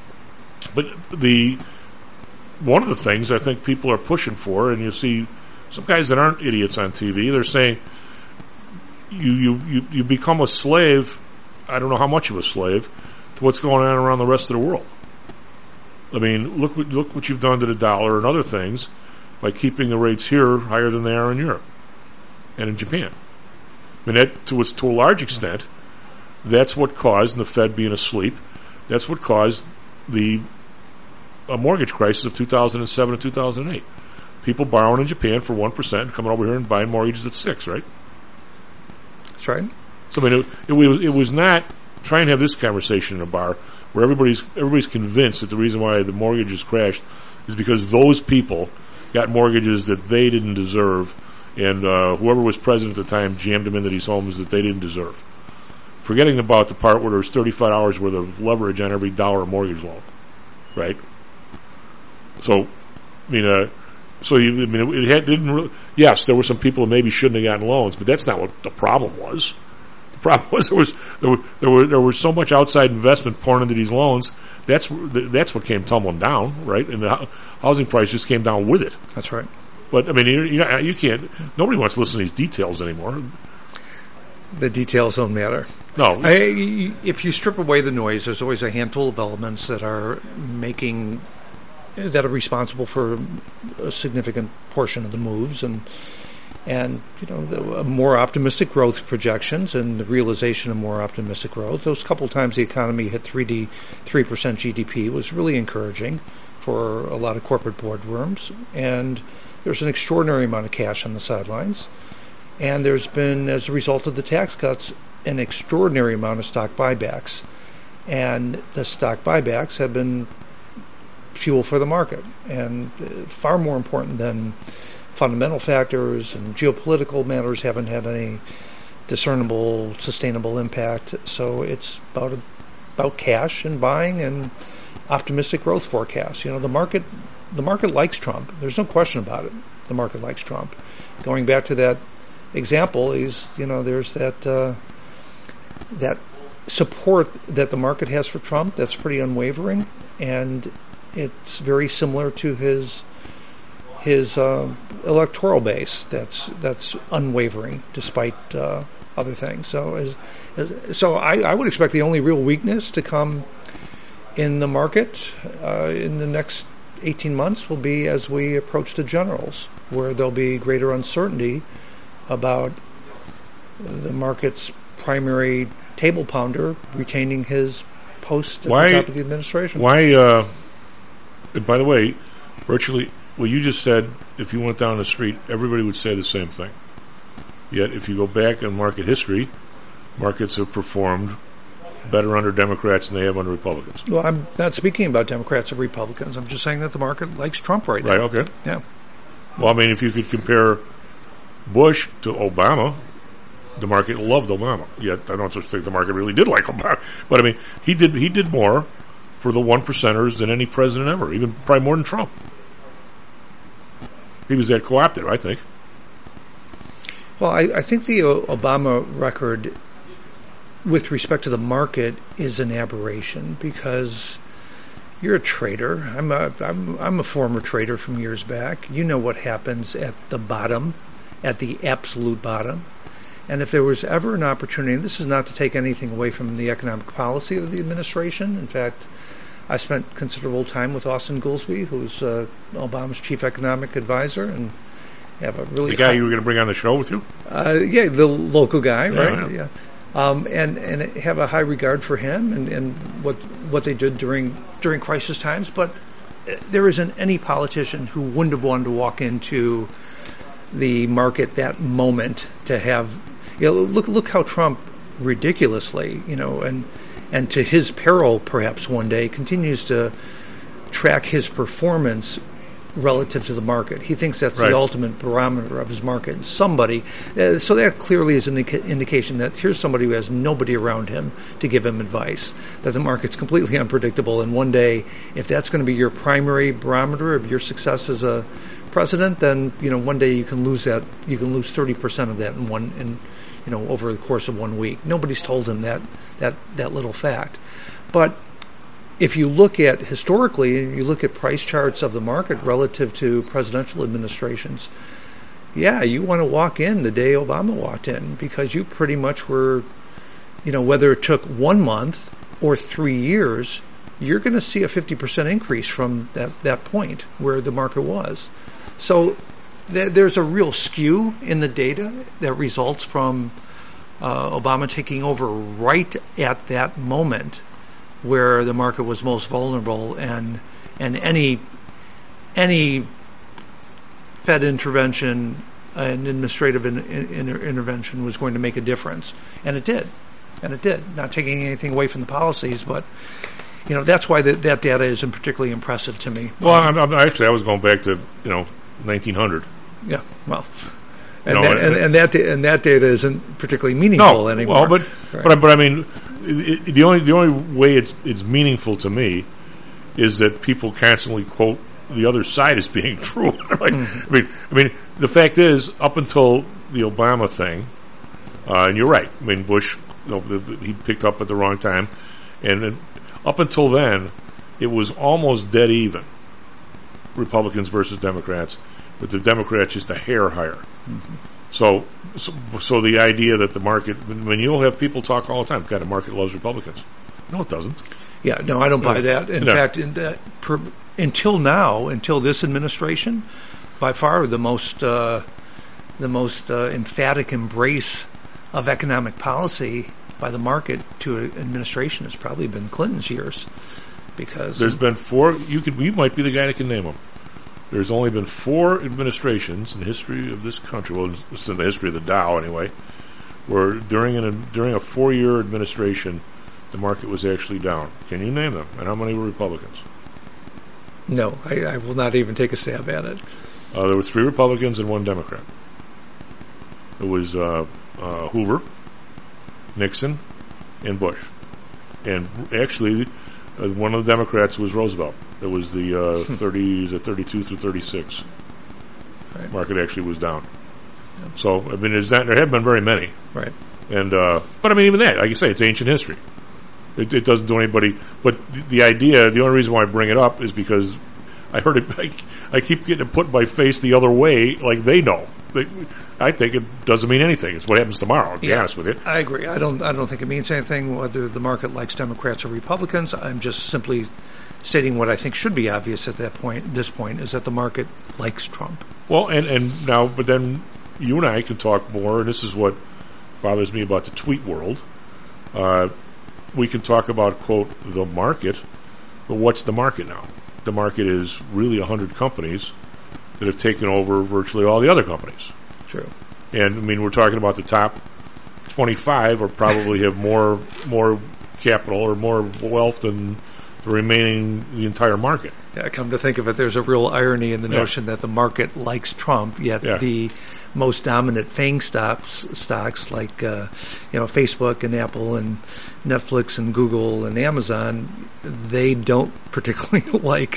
one of the things I think people are pushing for, and you see some guys that aren't idiots on TV, they're saying, you become a slave, I don't know how much of a slave, to what's going on around the rest of the world. I mean, look what you've done to the dollar and other things by keeping the rates here higher than they are in Europe and in Japan. I mean, that to a large extent, that's what caused, and the Fed being asleep, that's what caused the mortgage crisis of 2007 and 2008. People borrowing in Japan for 1% and coming over here and buying mortgages at 6%, right? That's right. So I mean, it was not trying to have this conversation in a bar where everybody's convinced that the reason why the mortgages crashed is because those people got mortgages that they didn't deserve, and whoever was president at the time jammed them into these homes that they didn't deserve. Forgetting about the part where there's 35 hours worth of leverage on every dollar mortgage loan, right? So, I mean, didn't really. Yes, there were some people who maybe shouldn't have gotten loans, but that's not what the problem was. The problem was there was so much outside investment pouring into these loans. That's what came tumbling down, right? And the housing price just came down with it. That's right. But I mean, you can't. Nobody wants to listen to these details anymore. The details don't matter. No. If you strip away the noise, there's always a handful of elements that are responsible for a significant portion of the moves, and more optimistic growth projections and the realization of more optimistic growth. Those couple times the economy hit 3% GDP was really encouraging for a lot of corporate boardrooms, and there's an extraordinary amount of cash on the sidelines. And there's been, as a result of the tax cuts, an extraordinary amount of stock buybacks. And the stock buybacks have been fuel for the market, and far more important than fundamental factors, and geopolitical matters haven't had any discernible, sustainable impact. So it's about cash and buying and optimistic growth forecasts. The market likes Trump. There's no question about it. The market likes Trump. Going back to that example, there's that support that the market has for Trump that's pretty unwavering, and it's very similar to his electoral base that's unwavering despite other things. So I would expect the only real weakness to come in the market in the next 18 months will be as we approach the generals, where there'll be greater uncertainty about the market's primary table pounder retaining his post at the top of the administration. Why? And by the way, virtually what you just said, if you went down the street, everybody would say the same thing. Yet, if you go back in market history, markets have performed better under Democrats than they have under Republicans. Well, I'm not speaking about Democrats or Republicans. I'm just saying that the market likes Trump right now. Right, okay. Yeah. Well, I mean, if you could compare Bush to Obama, the market loved Obama. Yet, I don't just think the market really did like Obama. But, I mean, he did more for the 1%ers than any president ever, even probably more than Trump. He was that co-opted, I think. Well, I think the Obama record with respect to the market is an aberration, because you're a trader. I'm a former trader from years back. You know what happens at the bottom, at the absolute bottom. And if there was ever an opportunity, and this is not to take anything away from the economic policy of the administration. In fact, I spent considerable time with Austin Goolsbee, who's Obama's chief economic advisor, and have a really... The guy you were going to bring on the show with you? Yeah, the local guy, yeah, right? Yeah. And have a high regard for him and what they did during crisis times. But there isn't any politician who wouldn't have wanted to walk into the market that moment to have... look how Trump ridiculously, and to his peril perhaps one day, continues to track his performance relative to the market. He thinks that's right. The ultimate barometer of his market. And somebody, so that clearly is an indication that here's somebody who has nobody around him to give him advice, that the market's completely unpredictable, and one day, if that's going to be your primary barometer of your success as a president, then one day you can lose that. You can lose 30% of that over the course of 1 week. Nobody's told him that little fact. But if you look at historically, you look at price charts of the market relative to presidential administrations, you want to walk in the day Obama walked in, because you pretty much were, whether it took 1 month or 3 years, you're going to see a 50% increase from that point where the market was. So there's a real skew in the data that results from Obama taking over right at that moment where the market was most vulnerable, and any Fed intervention and administrative intervention was going to make a difference, and it did. Not taking anything away from the policies, but that's why that data isn't particularly impressive to me. Well, I was going back to 1900. Yeah, well, and that data isn't particularly meaningful anymore. Well, but I mean, the only way it's meaningful to me is that people constantly quote the other side as being true. I mean, the fact is, up until the Obama thing, and you're right. I mean, Bush, he picked up at the wrong time, and up until then, it was almost dead even, Republicans versus Democrats, with the Democrats just a hair higher. Mm-hmm. So the idea that the market, you'll have people talk all the time, God, the market loves Republicans. No, it doesn't. Yeah, no, I don't buy that. In fact, until now, until this administration, by far the most emphatic embrace of economic policy by the market to an administration has probably been Clinton's years, because there's been 4. You might be the guy that can name them. There's only been 4 administrations in the history of this country. Well, it's in the history of the Dow anyway, where during a 4-year administration, the market was actually down. Can you name them? And how many were Republicans? No, I will not even take a stab at it. There were 3 Republicans and 1 Democrat. It was Hoover, Nixon, and Bush. And actually, one of the Democrats was Roosevelt. It was the 32 through 36. Right. Market actually was down. Yeah. So, I mean, there have been very many. Right. And but I mean, even that, like you say, it's ancient history. It doesn't do anybody. But the idea, the only reason why I bring it up is because I heard it. I keep getting it put in my face the other way, like they know. I think it doesn't mean anything. It's what happens tomorrow, to be honest with you. I agree. I don't think it means anything whether the market likes Democrats or Republicans. I'm just simply stating what I think should be obvious at this point is that the market likes Trump. Well, and now, but then you and I can talk more, and this is what bothers me about the tweet world. We can talk about, quote, the market, but what's the market now? The market is really 100 companies that have taken over virtually all the other companies. True. And, I mean, we're talking about the top 25 or probably have more capital or more wealth than the entire market. Yeah, come to think of it, there's a real irony in the notion that the market likes Trump, yet the most dominant FANG stocks like Facebook and Apple and Netflix and Google and Amazon, they don't particularly like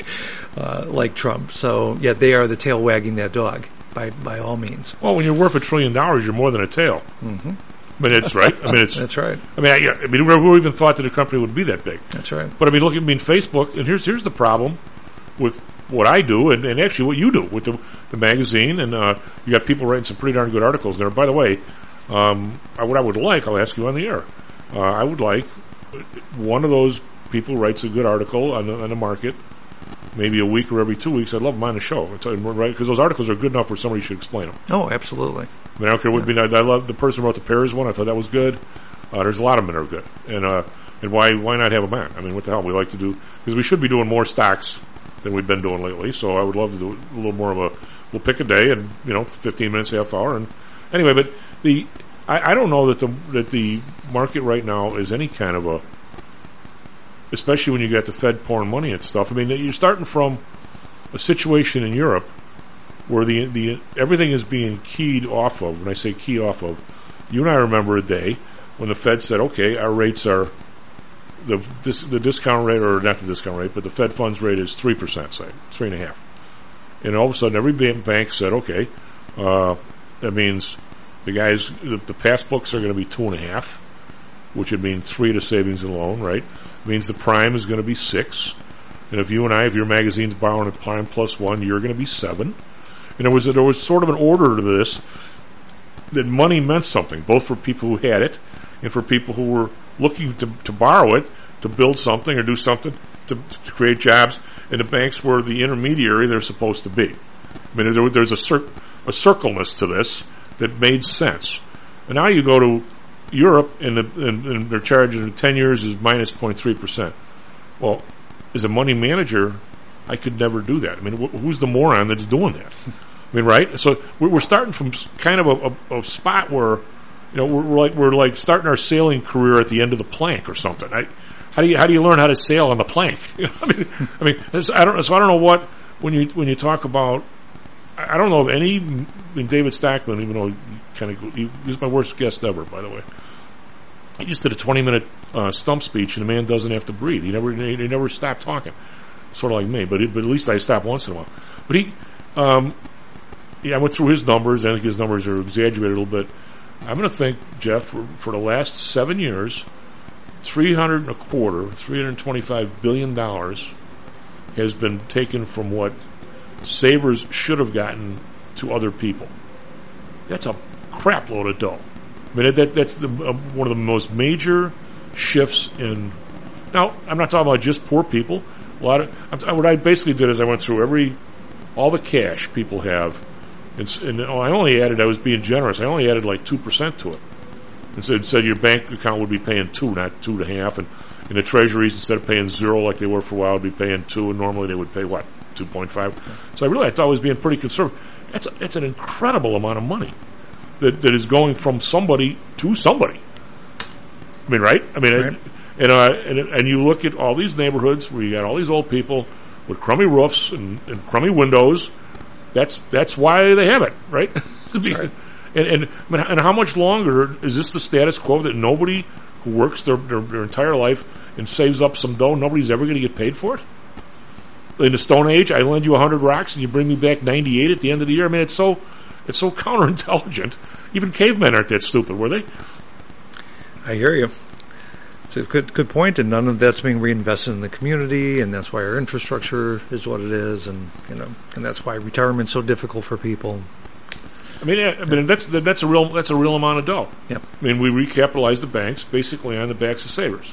Trump. So yet they are the tail wagging that dog by all means. Well, when you're worth $1 trillion, you're more than a tail. Mm-hmm. I mean, it's right. I mean, it's that's right. I mean, who even thought that a company would be that big? That's right. But I mean, Facebook, and here's the problem with what I do, and actually what you do with the magazine, and you got people writing some pretty darn good articles there. By the way, what I would like, I'll ask you on the air. I would like one of those people writes a good article on the market, maybe a week or every 2 weeks. I'd love them on the show, because those articles are good enough where somebody should explain them. Oh, absolutely. I mean, I don't care what I love the person who wrote the Paris one. I thought that was good. There's a lot of them that are good, and why not have them on? I mean, what the hell? We like to do, because we should be doing more stocks than we've been doing lately. So I would love to do a little more of we'll pick a day and 15 minutes, half hour, and anyway. But I don't know that the market right now is any kind of especially when you got the Fed pouring money and stuff. I mean, you're starting from a situation in Europe where the everything is being keyed off of. When I say key off of, you and I remember a day when the Fed said, okay, our rates are the discount rate, or not the discount rate, but the Fed funds rate is 3%, say 3.5%, and all of a sudden every bank said, okay, that means the passbooks are going to be 2.5%, which would mean 3 to savings and loan, right? It means the prime is going to be 6%, and if your magazine's borrowing at prime plus 1, you're going to be 7%. And there was sort of an order to this, that money meant something, both for people who had it and for people who were looking to borrow it to build something or do something to create jobs, and the banks were the intermediary they're supposed to be. I mean, there's a circleness to this that made sense. And now you go to Europe, and they're charging 10 years is minus 0.3%. Well, as a money manager, I could never do that. I mean, who's the moron that's doing that? I mean, right? So we're starting from kind of a spot where, we're like starting our sailing career at the end of the plank or something. How do you learn how to sail on the plank? I mean, I don't know what when you talk about. I don't know of any. I mean, David Stackman, even though he was my worst guest ever, by the way. He just did a 20-minute stump speech, and the man doesn't have to breathe. He never stopped talking. Sort of like me, but at least I stop once in a while. But I went through his numbers. I think his numbers are exaggerated a little bit. I'm going to think, Jeff, for the last 7 years, $325 billion has been taken from what savers should have gotten to other people. That's a crap load of dough. I mean, that's one of the most major shifts in. Now, I'm not talking about just poor people. What I basically did is I went through all the cash people have, and I was being generous. I only added like 2% to it. And so it said your bank account would be paying 2, not 2.5, and the treasuries, instead of paying 0 like they were for a while, would be paying 2, and normally they would pay 2.5. So I thought I was being pretty conservative. That's an incredible amount of money that is going from somebody to somebody. I mean, right? I mean, right. And you look at all these neighborhoods where you got all these old people with crummy roofs and crummy windows. That's why they have it, right? Right. And how much longer is this the status quo that nobody who works their entire life and saves up some dough, nobody's ever going to get paid for it? In the Stone Age, I lend you 100 rocks and you bring me back 98 at the end of the year. I mean, it's so counterintelligent. Even cavemen aren't that stupid, were they? I hear you. It's a good point, and none of that's being reinvested in the community, and that's why our infrastructure is what it is, and that's why retirement's so difficult for people. I mean, that's a real amount of dough. Yep. I mean, we recapitalized the banks basically on the backs of savers,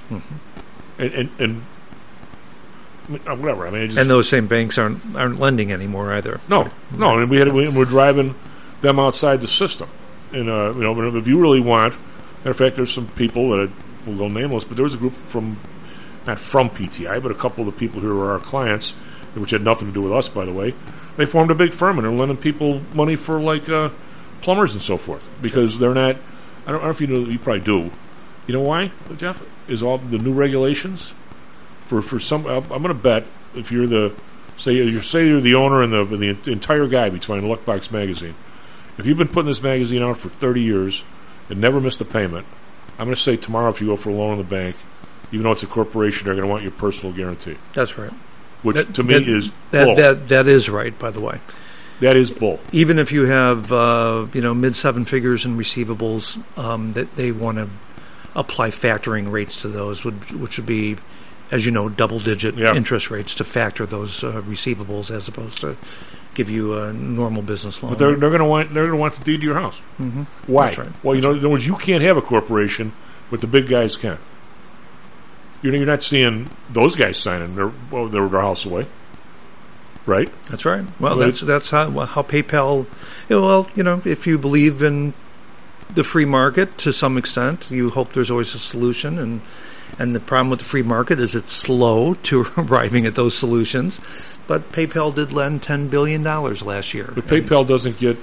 and whatever. I mean, and those same banks aren't lending anymore either. No, and we're driving them outside the system. And if you really want, matter of fact, there's some people that will go nameless, but there was a group not from PTI, but a couple of the people who are our clients, which had nothing to do with us, by the way. They formed a big firm and they're lending people money for like plumbers and so forth because they're not. I don't know if you know. You probably do. You know why, Jeff? Is all the new regulations for some. I'm going to bet if you're you're the owner and the entire guy behind Luckbox magazine. If you've been putting this magazine out for 30 years and never missed a payment, I'm going to say tomorrow if you go for a loan in the bank, even though it's a corporation, they're going to want your personal guarantee. That's right. Which to me is bull. That is right, by the way. That is bull. Even if you have mid 7 figures in receivables, that they want to apply factoring rates to those, which would be, as you know, double-digit interest rates to factor those receivables as opposed to give you a normal business loan. But they're going to want the deed to your house. Mm-hmm. Why? That's right. Well, in other words, you can't have a corporation, but the big guys can. You're not seeing those guys signing their house away, right? That's right. Well, that's how PayPal. If you believe in the free market to some extent, you hope there's always a solution, and the problem with the free market is it's slow to arriving at those solutions. But PayPal did lend $10 billion last year. But PayPal doesn't get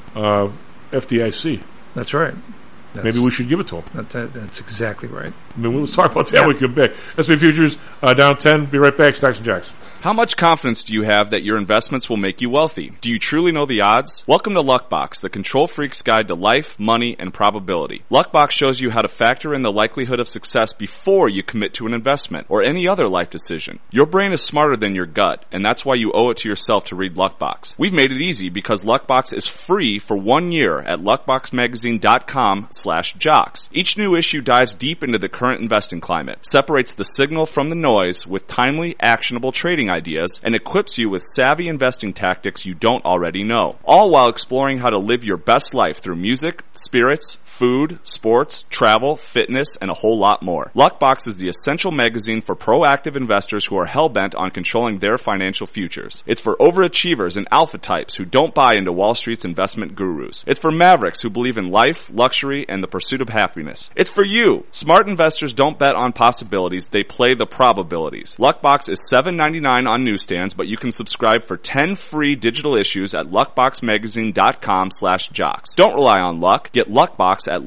FDIC. That's right. Maybe we should give it to them. That's exactly right. I mean, we'll talk about that when we come back. SP Futures down 10. Be right back. Stocks and Jocks. How much confidence do you have that your investments will make you wealthy? Do you truly know the odds? Welcome to Luckbox, the control freak's guide to life, money, and probability. Luckbox shows you how to factor in the likelihood of success before you commit to an investment or any other life decision. Your brain is smarter than your gut, and that's why you owe it to yourself to read Luckbox. We've made it easy because Luckbox is free for 1 year at luckboxmagazine.com/jocks. Each new issue dives deep into the current investing climate, separates the signal from the noise with timely, actionable trading ideas and equips you with savvy investing tactics you don't already know, all while exploring how to live your best life through music, spirits, food, sports, travel, fitness, and a whole lot more. Luckbox is the essential magazine for proactive investors who are hell-bent on controlling their financial futures. It's for overachievers and alpha types who don't buy into Wall Street's investment gurus. It's for mavericks who believe in life, luxury, and the pursuit of happiness. It's for you. Smart investors don't bet on possibilities, they play the probabilities. Luckbox is $7.99 on newsstands, but you can subscribe for 10 free digital issues at luckboxmagazine.com/jocks. Don't rely on luck. Get Luckbox at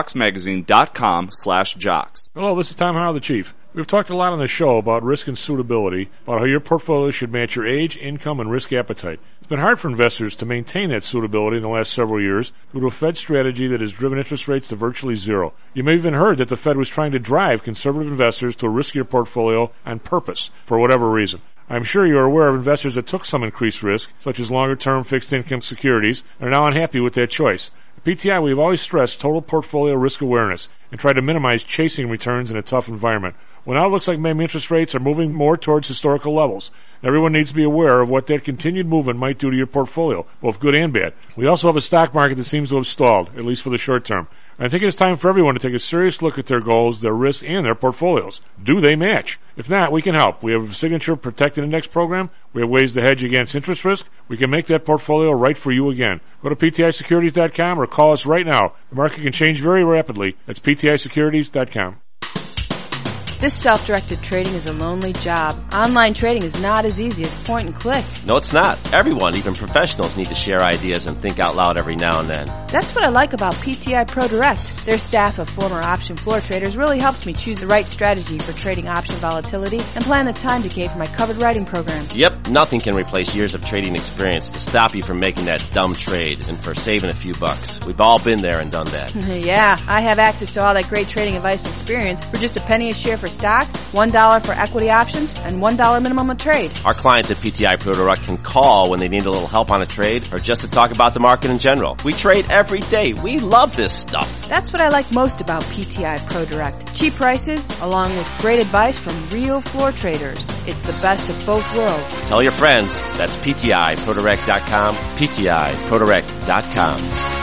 luckboxmagazine.com/jocks. Hello, this is Tom Howell, the Chief. We've talked a lot on the show about risk and suitability, about how your portfolio should match your age, income, and risk appetite. It's been hard for investors to maintain that suitability in the last several years due to a Fed strategy that has driven interest rates to virtually zero. You may have even heard that the Fed was trying to drive conservative investors to a riskier portfolio on purpose, for whatever reason. I'm sure you're aware of investors that took some increased risk, such as longer-term fixed-income securities, and are now unhappy with that choice. At PTI, we've always stressed total portfolio risk awareness and tried to minimize chasing returns in a tough environment. Well, now it looks like maybe interest rates are moving more towards historical levels. Everyone needs to be aware of what that continued movement might do to your portfolio, both good and bad. We also have a stock market that seems to have stalled, at least for the short term. I think it's time for everyone to take a serious look at their goals, their risks, and their portfolios. Do they match? If not, we can help. We have a signature protected index program. We have ways to hedge against interest risk. We can make that portfolio right for you again. Go to PTIsecurities.com or call us right now. The market can change very rapidly. That's PTIsecurities.com. This self-directed trading is a lonely job. Online trading is not as easy as point and click. No, it's not. Everyone, even professionals, need to share ideas and think out loud every now and then. That's what I like about PTI Pro Direct. Their staff of former option floor traders really helps me choose the right strategy for trading option volatility and plan the time decay for my covered writing program. Yep, nothing can replace years of trading experience to stop you from making that dumb trade and for saving a few bucks. We've all been there and done that. Yeah, I have access to all that great trading advice and experience for just a penny a share for stocks, $1 for equity options, and $1 minimum a trade. Our clients at PTI Pro Direct can call when they need a little help on a trade or just to talk about the market in general. We trade every day. We love this stuff. That's what I like most about PTI Pro Direct. Cheap prices, along with great advice from real floor traders. It's the best of both worlds. Tell your friends. That's PTIProdirect.com, PTIProdirect.com.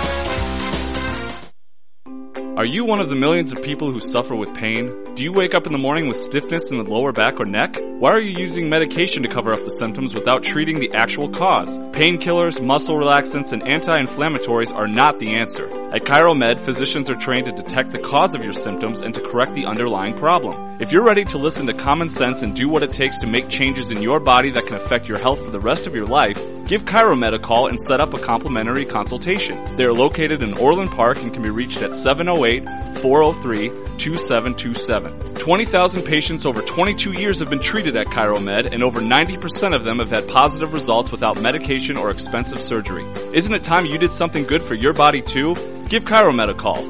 Are you one of the millions of people who suffer with pain? Do you wake up in the morning with stiffness in the lower back or neck? Why are you using medication to cover up the symptoms without treating the actual cause? Painkillers, muscle relaxants, and anti-inflammatories are not the answer. At ChiroMed, physicians are trained to detect the cause of your symptoms and to correct the underlying problem. If you're ready to listen to common sense and do what it takes to make changes in your body that can affect your health for the rest of your life, give ChiroMed a call and set up a complimentary consultation. They are located in Orland Park and can be reached at 708-403-2727. 20,000 patients over 22 years have been treated at ChiroMed, and over 90% of them have had positive results without medication or expensive surgery. Isn't it time you did something good for your body too? Give ChiroMed a call,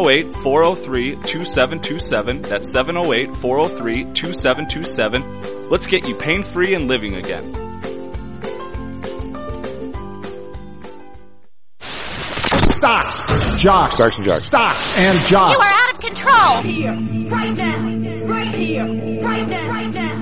708-403-2727. That's 708-403-2727. Let's get you pain-free and living again. Stocks, jocks, Stocks and jocks. Stocks and jocks. You are out of control. Here, right now, right here, right now, right now.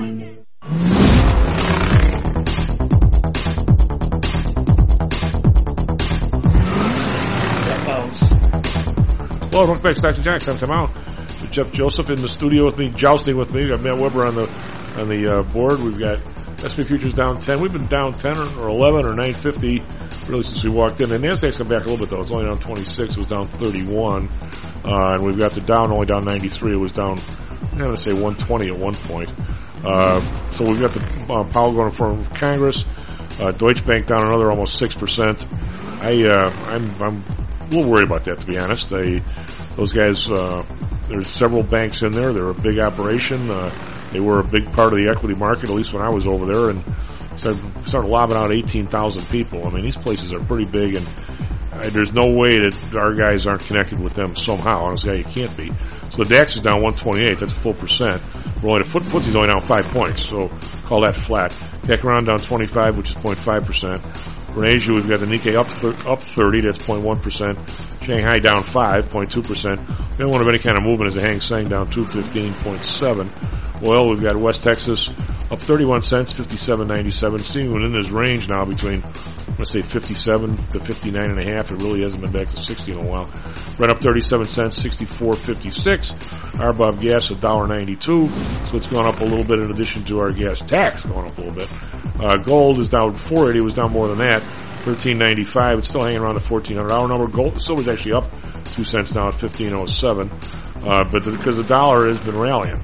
Hello, welcome back to Stocks and Jocks. I'm Tom Allen. With Jeff Joseph in the studio with me, jousting with me. We've got Matt Weber on the board. We've got SP futures down 10. We've been down 10 or 11 or 950 really since we walked in. And NASDAQ's come back a little bit though. It's only down 26. It was down 31. And we've got the Dow only down 93. It was down, I'm going to say 120 at one point. So we've got the Powell going from Congress. Deutsche Bank down another almost 6%. I'm a little worried about that, to be honest. Those guys, there's several banks in there. They're a big operation. They were a big part of the equity market, at least when I was over there, and started lobbing out 18,000 people. I mean, these places are pretty big, and there's no way that our guys aren't connected with them somehow. Honestly, you can't be. So the DAX is down 128. That's a full percent. We're only the FTSE's only down 5 points, so call that flat. CAC around down 25, which is 0.5%. For Asia, we've got the Nikkei up 30, that's 0.1%. Shanghai down 5, 0.2%. We don't want to have any kind of movement as the Hang Seng down 215.7. Oil, we've got West Texas up 31 cents, 57.97. Staying within this range now between, let's say, 57 to 59.5. It really hasn't been back to 60 in a while. Right up 37 cents, 64.56. RBOB gas $1.92, so it's gone up a little bit in addition to our gas tax going up a little bit. Gold is down 4.80. It was down more than that, 13.95. It's still hanging around the $1,400 number. Gold, silver's actually up 2 cents now at 15.07. But because the dollar has been rallying,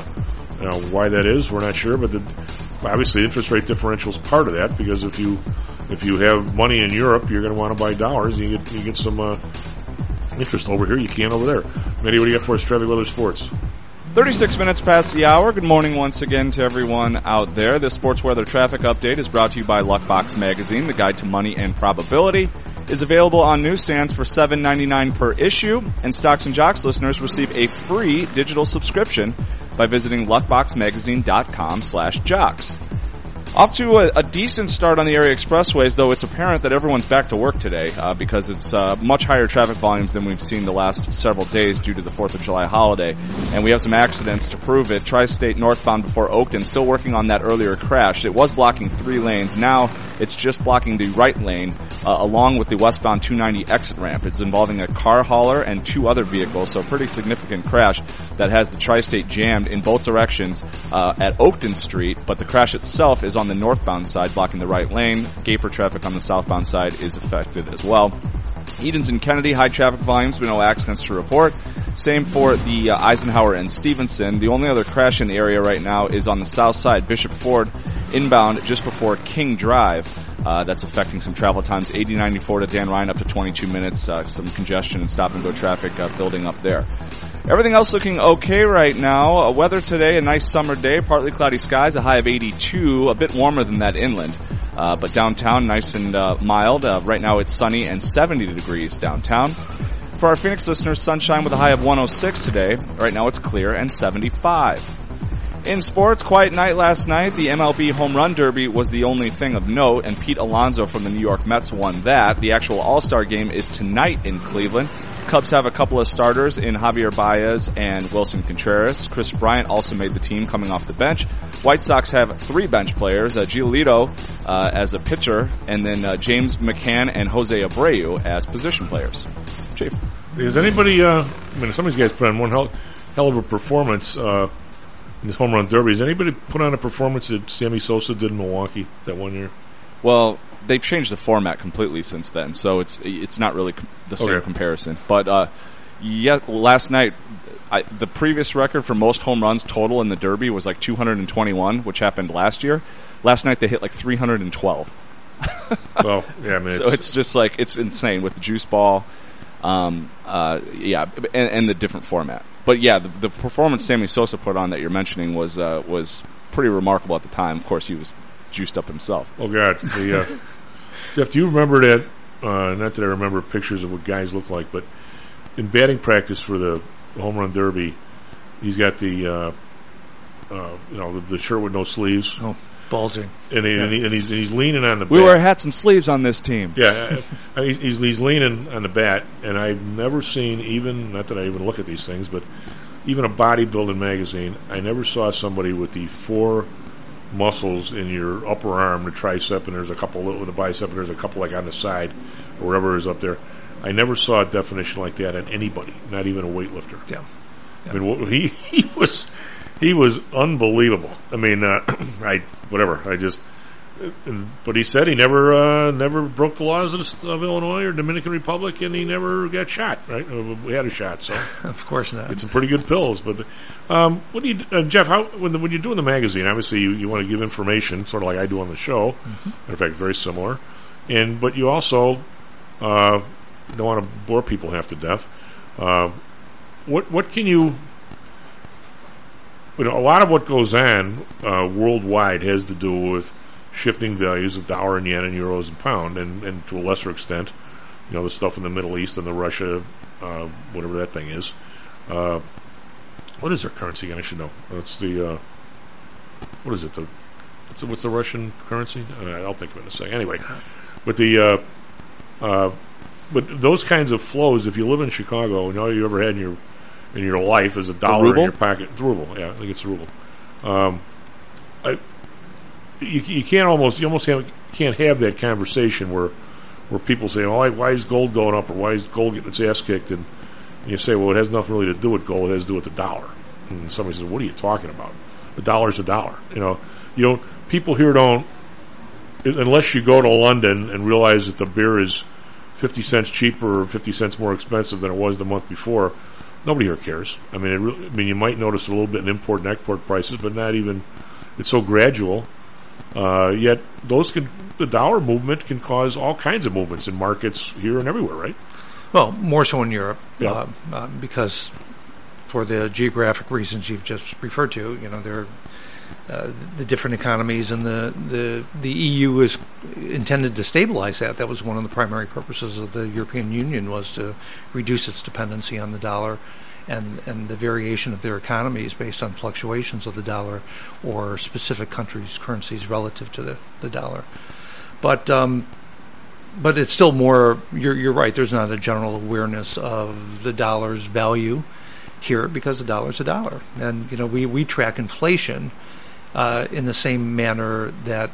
why that is, we're not sure. But obviously, interest rate differential is part of that, because if you have money in Europe, you're going to want to buy dollars. And you get some interest over here. You can't over there. Matty, what do you got for us? Traffic, weather, sports. 36 minutes past the hour. Good morning once again to everyone out there. This sports weather traffic update is brought to you by Luckbox Magazine. The Guide to Money and Probability is available on newsstands for $7.99 per issue, and Stocks and Jocks listeners receive a free digital subscription by visiting luckboxmagazine.com/jocks. Off to a decent start on the area expressways, though it's apparent that everyone's back to work today because it's much higher traffic volumes than we've seen the last several days due to the 4th of July holiday. And we have some accidents to prove it. Tri-State northbound before Oakton, still working on that earlier crash. It was blocking 3 lanes. Now it's just blocking the right lane along with the westbound 290 exit ramp. It's involving a car hauler and 2 other vehicles, so a pretty significant crash that has the Tri-State jammed in both directions at Oakton Street, but the crash itself is on the northbound side, blocking the right lane. Gaper traffic on the southbound side is affected as well. Edens and Kennedy, high traffic volumes, but no accidents to report. Same for the Eisenhower and Stevenson. The only other crash in the area right now is on the south side, Bishop Ford, inbound just before King Drive. That's affecting some travel times. 8094 to Dan Ryan up to 22 minutes. Some congestion and stop-and-go traffic building up there. Everything else looking okay right now. Weather today, a nice summer day, partly cloudy skies, a high of 82, a bit warmer than that inland. But downtown, nice and mild. Right now it's sunny and 70 degrees downtown. For our Phoenix listeners, sunshine with a high of 106 today. Right now it's clear and 75. In sports, quiet night last night. The MLB Home Run Derby was the only thing of note, and Pete Alonso from the New York Mets won that. The actual All-Star game is tonight in Cleveland. Cubs have a couple of starters in Javier Baez and Wilson Contreras. Chris Bryant also made the team coming off the bench. White Sox have 3 bench players, Giolito as a pitcher, and then James McCann and Jose Abreu as position players. Chief. Is anybody, some of these guys put on one hell of a performance in this home run derby. Has anybody put on a performance that Sammy Sosa did in Milwaukee that one year? Well, they've changed the format completely since then, so it's not really the same comparison. But last night, the previous record for most home runs total in the Derby was like 221, which happened last year. Last night they hit like 312. Well, yeah, man. So it's just like, it's insane with the juice ball, and the different format. But yeah, the performance Sammy Sosa put on that you're mentioning was pretty remarkable at the time. Of course, he was juiced up himself. Oh God, Jeff, do you remember that? Not that I remember pictures of what guys look like, but in batting practice for the home run derby, he's got the shirt with no sleeves. Oh, bulging. And he's leaning on the bat. We wear hats and sleeves on this team. Yeah, he's leaning on the bat, and I've never seen, even, not that I even look at these things, but even a bodybuilding magazine, I never saw somebody with the 4 muscles in your upper arm, the tricep, and there's a couple with the bicep, and there's a couple like on the side, or wherever is up there. I never saw a definition like that on anybody, not even a weightlifter. Yeah. I mean, he was unbelievable. I mean, but he said he never broke the laws of Illinois or Dominican Republic, and he never got shot. Right? We had a shot, so of course not. It's some pretty good pills. But what do you, Jeff? When you're doing the magazine, obviously you want to give information, sort of like I do on the show. Mm-hmm. In fact, very similar. But you also don't want to bore people half to death. What can you? A lot of what goes on worldwide has to do with shifting values of dollar and yen and euros and pound, and to a lesser extent, the stuff in the Middle East and the Russia, whatever that thing is. What is their currency again? I should know. It's the what is it? What's the Russian currency? I'll think of it in a second. Anyway, but but those kinds of flows, if you live in Chicago, and all you ever had in your life is a dollar in your pocket. It's ruble, yeah, I think it's ruble. you can't have that conversation where people say, "Oh, why is gold going up?" or "Why is gold getting its ass kicked?" And you say, "Well, it has nothing really to do with gold. It has to do with the dollar." And somebody says, "What are you talking about? The dollar's a dollar." People here don't, unless you go to London and realize that the beer is 50 cents cheaper or 50 cents more expensive than it was the month before. Nobody here cares. I mean, you might notice a little bit in import and export prices, but not even. It's so gradual. Yet the dollar movement can cause all kinds of movements in markets here and everywhere, right? Well, more so in Europe, Yeah. because for the geographic reasons you've just referred to, there the different economies, and the EU is intended to stabilize that. That was one of the primary purposes of the European Union, was to reduce its dependency on the dollar and the variation of their economies based on fluctuations of the dollar or specific countries' currencies relative to the dollar. But it's still more. You're right. There's not a general awareness of the dollar's value here because the dollar's a dollar, and we track inflation in the same manner that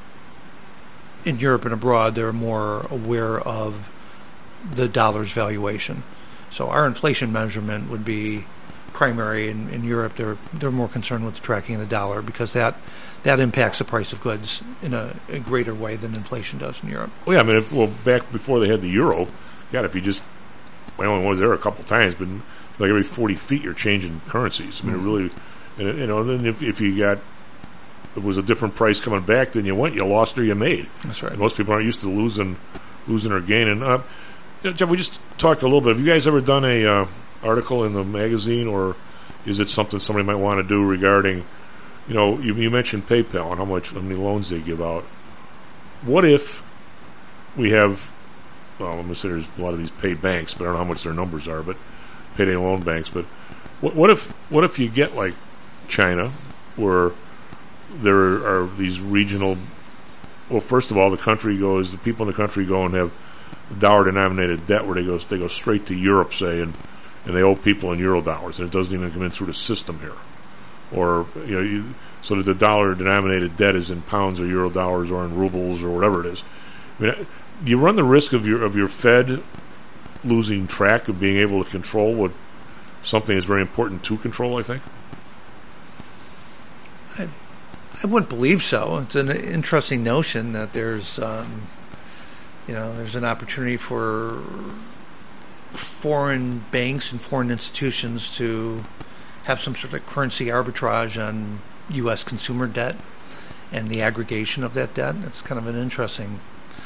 in Europe and abroad they're more aware of the dollar's valuation. So our inflation measurement would be primary. In Europe, they're more concerned with tracking the dollar because that impacts the price of goods in a greater way than inflation does in Europe. Well, yeah, I mean, back before they had the euro, God, if you just, I only was there a couple times, but like every 40 feet you're changing currencies. I mean, it really, then if you got, it was a different price coming back than you went, you lost or you made. That's right. And most people aren't used to losing or gaining. Jeff, we just talked a little bit. Have you guys ever done a article in the magazine, or is it something somebody might want to do regarding, you mentioned PayPal and how many loans they give out. What if we have, well, I'm going to say there's a lot of these pay banks, but I don't know how much their numbers are, but payday loan banks. But what if you get like China, where there are these regional, well, first of all, the people in the country go and have dollar-denominated debt where they go straight to Europe, say, and they owe people in euro dollars, and it doesn't even come in through the system here. Or so that the dollar-denominated debt is in pounds or euro dollars or in rubles or whatever it is. I mean, you run the risk of your Fed losing track of being able to control what something is very important to control, I think. I wouldn't believe so. It's an interesting notion that there's an opportunity for foreign banks and foreign institutions to have some sort of currency arbitrage on U.S. consumer debt and the aggregation of that debt. It's kind of an interesting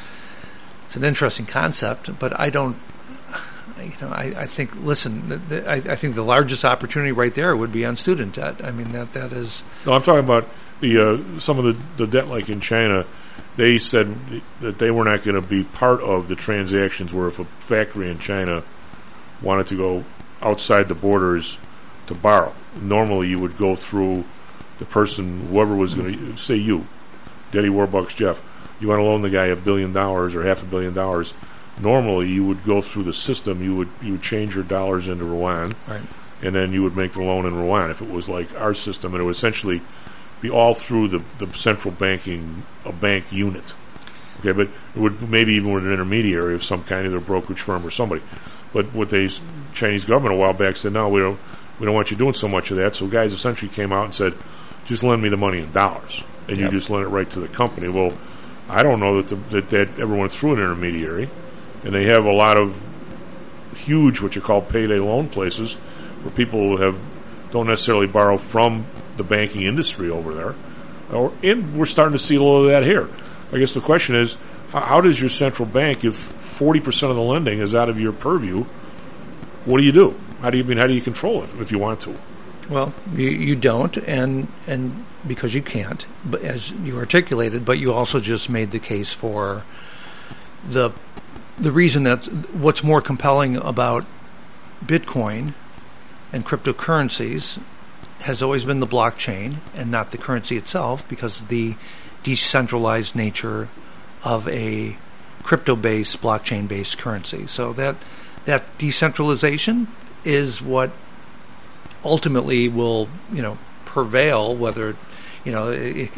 concept, but I don't. I think. Listen, I think the largest opportunity right there would be on student debt. I mean, that is. No, I'm talking about some of the debt, like in China. They said that they were not going to be part of the transactions where if a factory in China wanted to go outside the borders to borrow, normally you would go through the person, whoever was going to, say you, Daddy Warbucks Jeff, you want to loan the guy $1 billion or $500 million. Normally you would go through the system, you would change your dollars into Rwanda, right, and then you would make the loan in Rwanda. If it was like our system, and it would essentially be all through the central bank unit. Okay, but it would maybe even with an intermediary of some kind, either a brokerage firm or somebody. But what the Chinese government a while back said, no, we don't want you doing so much of that. So guys essentially came out and said, just lend me the money in dollars, and you just lend it right to the company. Well, I don't know that ever went through an intermediary, and they have a lot of huge what you call payday loan places where people don't necessarily borrow from the banking industry over there, and we're starting to see a little of that here. I guess the question is, how does your central bank, if 40% of the lending is out of your purview, what do you do? How do you control it if you want to? Well, you don't, and because you can't, but as you articulated, but you also just made the case for the reason that what's more compelling about Bitcoin and cryptocurrencies has always been the blockchain and not the currency itself, because of the decentralized nature of a crypto-based, blockchain-based currency. So that decentralization is what ultimately will, prevail. Whether,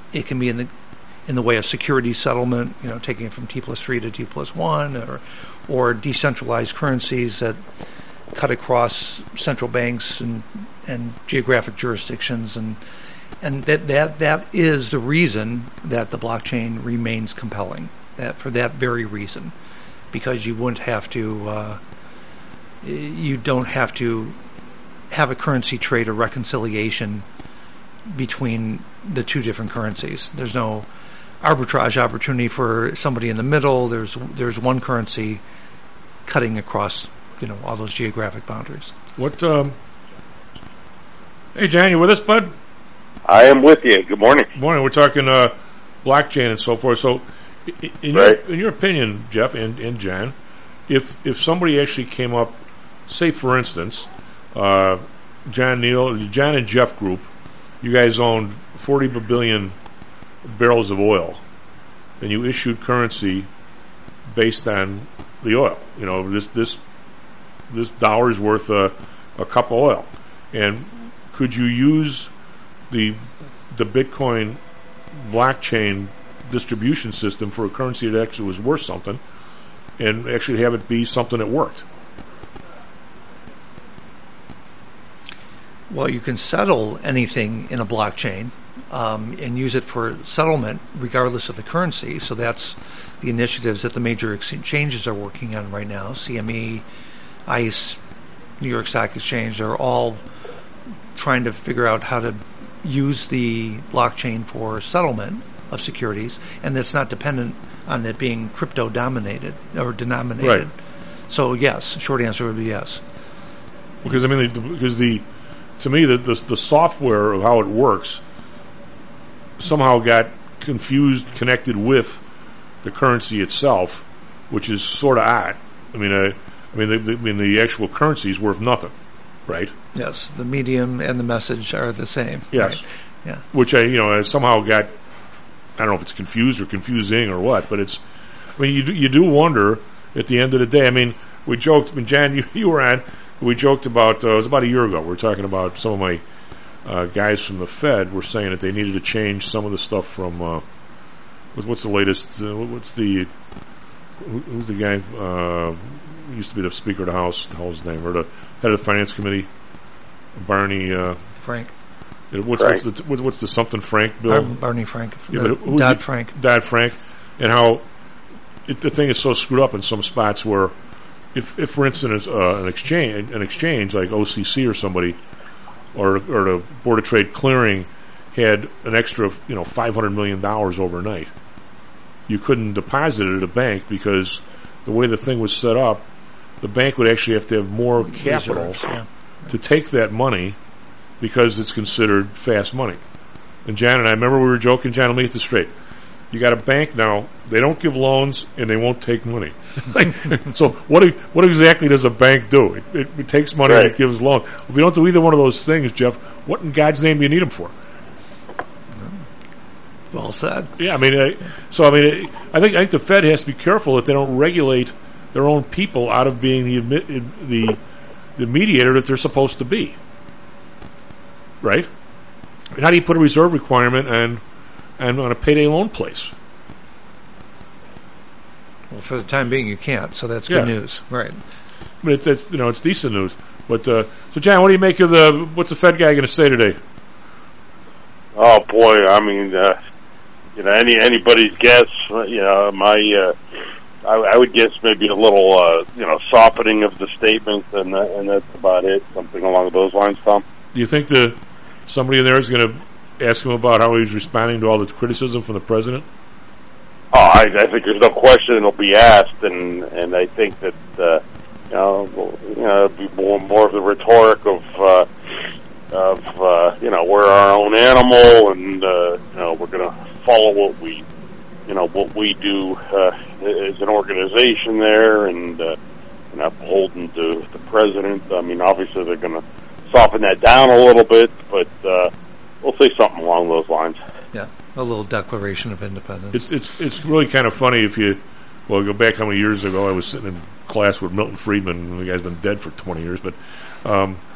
it can be in the way of security settlement, taking it from T+3 to T+1, or decentralized currencies that cut across central banks and geographic jurisdictions, and that is the reason that the blockchain remains compelling. That for that very reason, because you don't have to have a currency trade or reconciliation between the two different currencies. There's no arbitrage opportunity for somebody in the middle. There's one currency cutting across all those geographic boundaries. What? Hey, Jan, you with us, bud? I am with you. Good morning. Good morning. We're talking blockchain and so forth. So, in your opinion, Jeff and Jan, if somebody actually came up, say for instance, Jan and Jeff Group, you guys owned 40 billion barrels of oil, and you issued currency based on the oil. This dollar's worth a cup of oil, and could you use the Bitcoin blockchain distribution system for a currency that actually was worth something, and actually have it be something that worked? Well, you can settle anything in a blockchain and use it for settlement regardless of the currency. So that's the initiatives that the major exchanges are working on right now. CME, ICE, New York Stock Exchange are all trying to figure out how to use the blockchain for settlement of securities, and that's not dependent on it being crypto dominated or denominated. Right. So yes, short answer would be yes. Because to me the software of how it works somehow got connected with the currency itself, which is sort of odd. The actual currency is worth nothing, right? Yes, the medium and the message are the same. Yes, right? Yeah. Which I somehow got. I don't know if it's confused or confusing or what, but it's. You do wonder at the end of the day. We joked. Jan, you were on. We joked about. It was about a year ago. We were talking about some of my guys from the Fed were saying that they needed to change some of the stuff from. What's the latest? Who's the guy? Used to be the Speaker of the House. The hell's his name? Or the head of the Finance Committee, Barney Frank. What's the something Frank bill? Barney Frank. Yeah, Dodd-Frank. Dodd-Frank, and how the thing is so screwed up in some spots where, if for instance an exchange like OCC or somebody, or the Board of Trade Clearing had an extra $500 million overnight, you couldn't deposit it at a bank because the way the thing was set up, the bank would actually have to have more capital to take that money because it's considered fast money. And Jan and I remember we were joking, Jan, let me get this straight. You got a bank now, they don't give loans and they won't take money. So what exactly does a bank do? It takes money and it gives loans. If you don't do either one of those things, Jeff, what in God's name do you need them for? Well said. Yeah, I think the Fed has to be careful that they don't regulate their own people out of being the mediator that they're supposed to be. Right? How do you put a reserve requirement on a payday loan place? Well, for the time being, you can't. So that's good news, right? But it's decent news. But so, John, what do you make of what's the Fed guy going to say today? Oh boy, anybody's guess. I would guess maybe a little, softening of the statement, and that's about it. Something along those lines, Tom. Do you think somebody in there is going to ask him about how he's responding to all the criticism from the president? Oh, I think there's no question it'll be asked, and I think that it'll be more of the rhetoric of we're our own animal, and we're going to follow what we do as an organization there, and not beholden to the president. Obviously they're going to soften that down a little bit, but we'll say something along those lines. Yeah, a little declaration of independence. It's really kind of funny if you go back how many years ago I was sitting in class with Milton Friedman. The guy's been dead for 20 years, but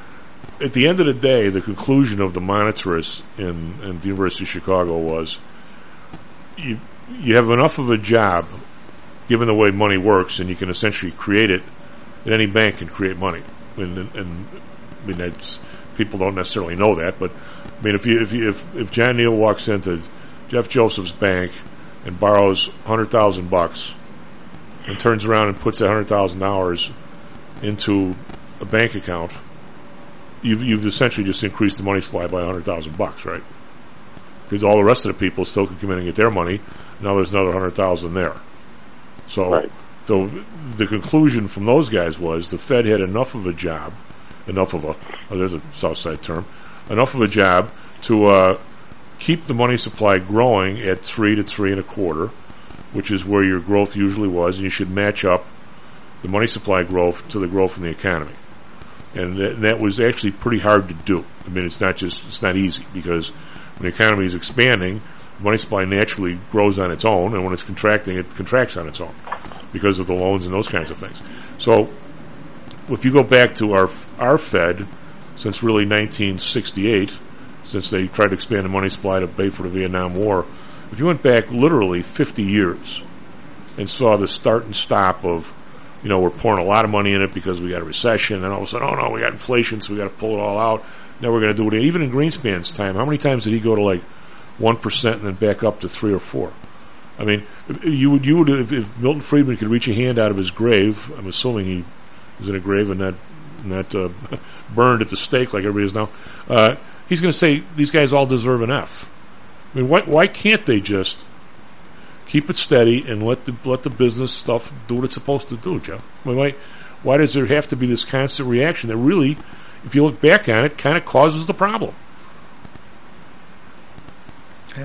at the end of the day, the conclusion of the monetarists in the University of Chicago was you have enough of a job, given the way money works, and you can essentially create it. And any bank can create money, and I mean that's, people don't necessarily know that, but I mean if John Neal walks into Jeff Joseph's bank and borrows $100,000 and turns around and puts that $100,000 into a bank account, you've essentially just increased the money supply by $100,000, right? Because all the rest of the people still can come in and get their money. Now there's another $100,000 there. So, so the conclusion from those guys was the Fed had enough of a job, there's a South Side term, enough of a job to keep the money supply growing at 3 to 3 1/4, which is where your growth usually was, and you should match up the money supply growth to the growth in the economy. And that was actually pretty hard to do. I mean, it's not easy, because when the economy is expanding, the money supply naturally grows on its own, and when it's contracting, it contracts on its own because of the loans and those kinds of things. So if you go back to our Fed, since really 1968, since they tried to expand the money supply to pay for the Vietnam War, if you went back literally 50 years and saw the start and stop of, we're pouring a lot of money in it because we got a recession, and all of a sudden, oh no, we got inflation, so we got to pull it all out. Now we're going to do it. Even in Greenspan's time, how many times did he go to like 1% and then back up to 3 or 4? I mean, you would if Milton Friedman could reach a hand out of his grave, I'm assuming he was in a grave and not burned at the stake like everybody is now, he's going to say these guys all deserve an F. I mean, why can't they just keep it steady and let the business stuff do what it's supposed to do, Jeff? I mean, why does there have to be this constant reaction that really, if you look back on it, kind of causes the problem? Okay.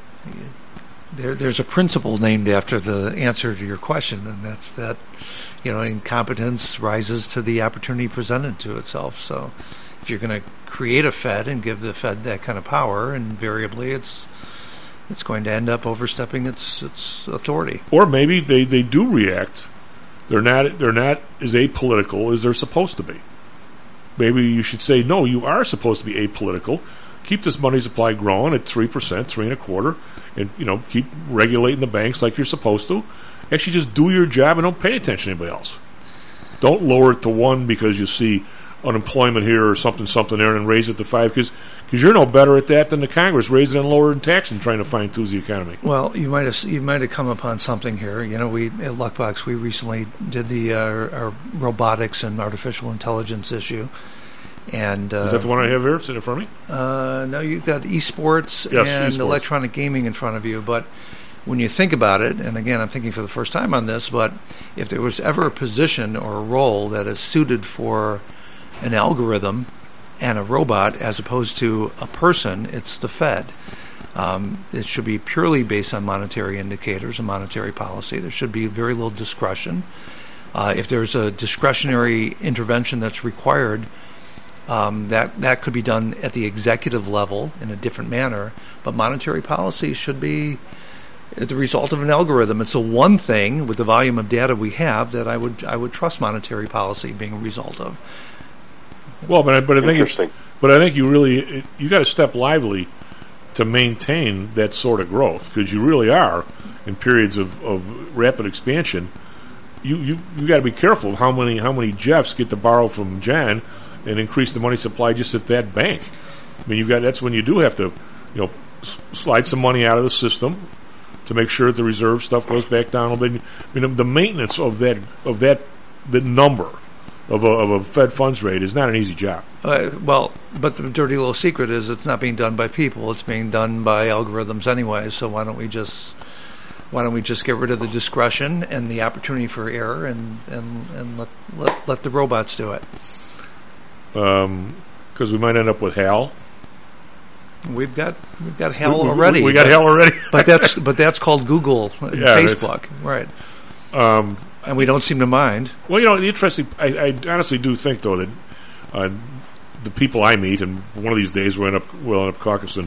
There's a principle named after the answer to your question, and that's that, incompetence rises to the opportunity presented to itself. So if you're going to create a Fed and give the Fed that kind of power, invariably it's going to end up overstepping its authority. Or maybe they do react. They're not as apolitical as they're supposed to be. Maybe you should say, no, you are supposed to be apolitical. Keep this money supply growing at 3%, 3 1/4, and keep regulating the banks like you're supposed to. Actually, just do your job and don't pay attention to anybody else. Don't lower it to 1 because you see unemployment here or something there, and raise it to 5 because you're no better at that than the Congress raising and lowering tax and trying to fine-tune the economy. Well, you might have come upon something here. We at Luckbox, we recently did our robotics and artificial intelligence issue. And is that the one I have here? It's in front of me? No, you've got esports and esports. Electronic gaming in front of you. But when you think about it, and again, I'm thinking for the first time on this, but if there was ever a position or a role that is suited for an algorithm and a robot as opposed to a person, it's the Fed. It should be purely based on monetary indicators and monetary policy. There should be very little discretion. If there's a discretionary intervention that's required, that could be done at the executive level in a different manner, but monetary policy should be the result of an algorithm. It's the one thing with the volume of data we have that I would trust monetary policy being a result of. Well, but I think you got to step lively to maintain that sort of growth, because you really are in periods of rapid expansion. You got to be careful of how many Jeffs get to borrow from John and increase the money supply just at that bank. I mean, that's when you do have to, slide some money out of the system to make sure that the reserve stuff goes back down a little bit. I mean, the maintenance of the number of a Fed funds rate is not an easy job. Well, but the dirty little secret is it's not being done by people; it's being done by algorithms anyway. So why don't we just get rid of the discretion and the opportunity for error and let the robots do it? Because we might end up with HAL. We've got HAL already. We got HAL already. but that's called Google and Facebook, right? And we don't seem to mind. Well, the interesting. I honestly do think though that the people I meet, and one of these days we'll end up caucusing,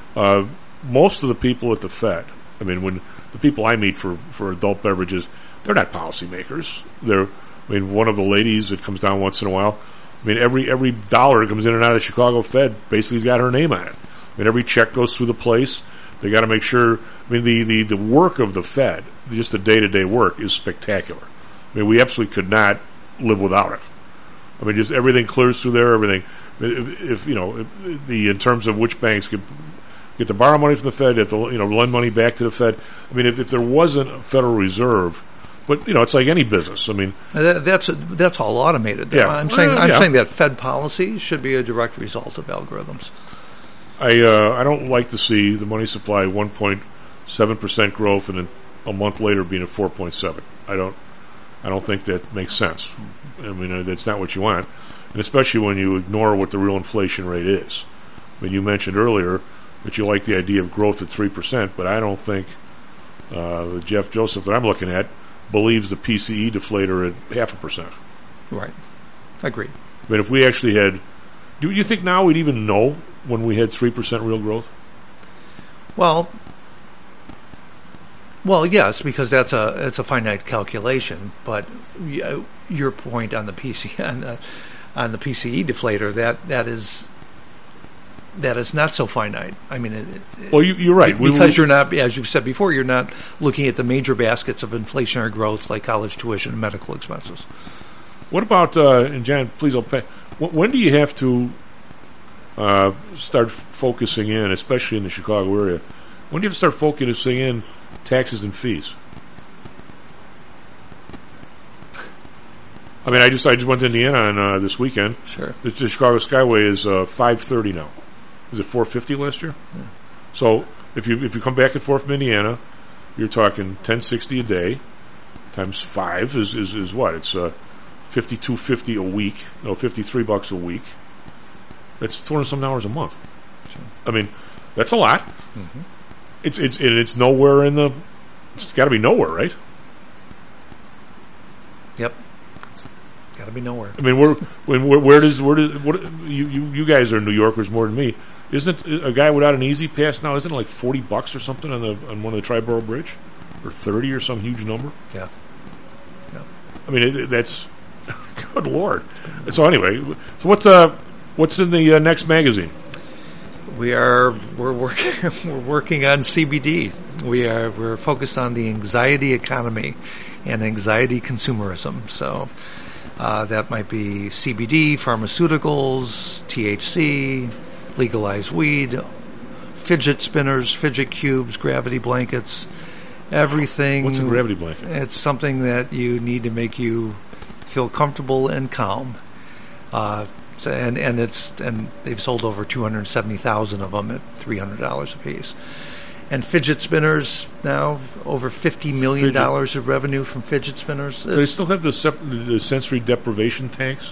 most of the people at the Fed. I mean, when the people I meet for adult beverages, they're not policymakers. One of the ladies that comes down once in a while. I mean, every dollar that comes in and out of the Chicago Fed basically has got her name on it. I mean, every check goes through the place. They got to make sure. I mean, the work of the Fed, just the day-to-day work, is spectacular. I mean, we absolutely could not live without it. I mean, just everything clears through there. Everything. If in terms of which banks get to borrow money from the Fed, have to lend money back to the Fed. I mean, if there wasn't a Federal Reserve, but it's like any business. I mean, that's all automated. Yeah, I'm saying that Fed policy should be a direct result of algorithms. I don't like to see the money supply 1.7% growth and then a month later being at 4.7. I don't think that makes sense. I mean, that's not what you want, and especially when you ignore what the real inflation rate is. I mean, you mentioned earlier that you like the idea of growth at 3%, but I don't think the Jeff Joseph that I'm looking at believes the PCE deflator at 0.5%. Right. Agreed. I mean, if we actually had, do you think now we'd even know when we had 3% real growth? Well, yes, because it's a finite calculation. But your point on the PCE PCE deflator that is not so finite. I mean, well, you're right because you're not, as you've said before, you're not looking at the major baskets of inflationary growth like college tuition and medical expenses. What about and John, please don't pay. When do you have to start focusing in, especially in the Chicago area? When do you have to start focusing in taxes and fees? I mean, I just went to Indiana on this weekend. Sure. The Chicago Skyway is $530 now. Was it $450 last year? Yeah. So if you come back and forth from Indiana, you're talking $10.60 a day times 5 is what? It's $52.50 a week. No, $53 a week. That's 200-some hours a month. Sure. I mean, that's a lot. Mm-hmm. It's nowhere in the. It's got to be nowhere, right? Yep. Got to be nowhere. I mean, where does you guys are New Yorkers more than me? Isn't a guy without an easy pass now? Isn't it like $40 or something on one of the Triborough Bridge, or 30 or some huge number? Yeah. I mean, that's good Lord. So anyway, so what's in the next magazine? We're working on CBD. We're focused on the anxiety economy and anxiety consumerism. So that might be CBD, pharmaceuticals, THC, legalized weed, fidget spinners, fidget cubes, gravity blankets, everything. What's a gravity blanket? It's something that you need to make you feel comfortable and calm. And they've sold over 270,000 of them at $300 a piece. And fidget spinners now over $50 million of revenue from fidget spinners. Do they still have the sensory deprivation tanks?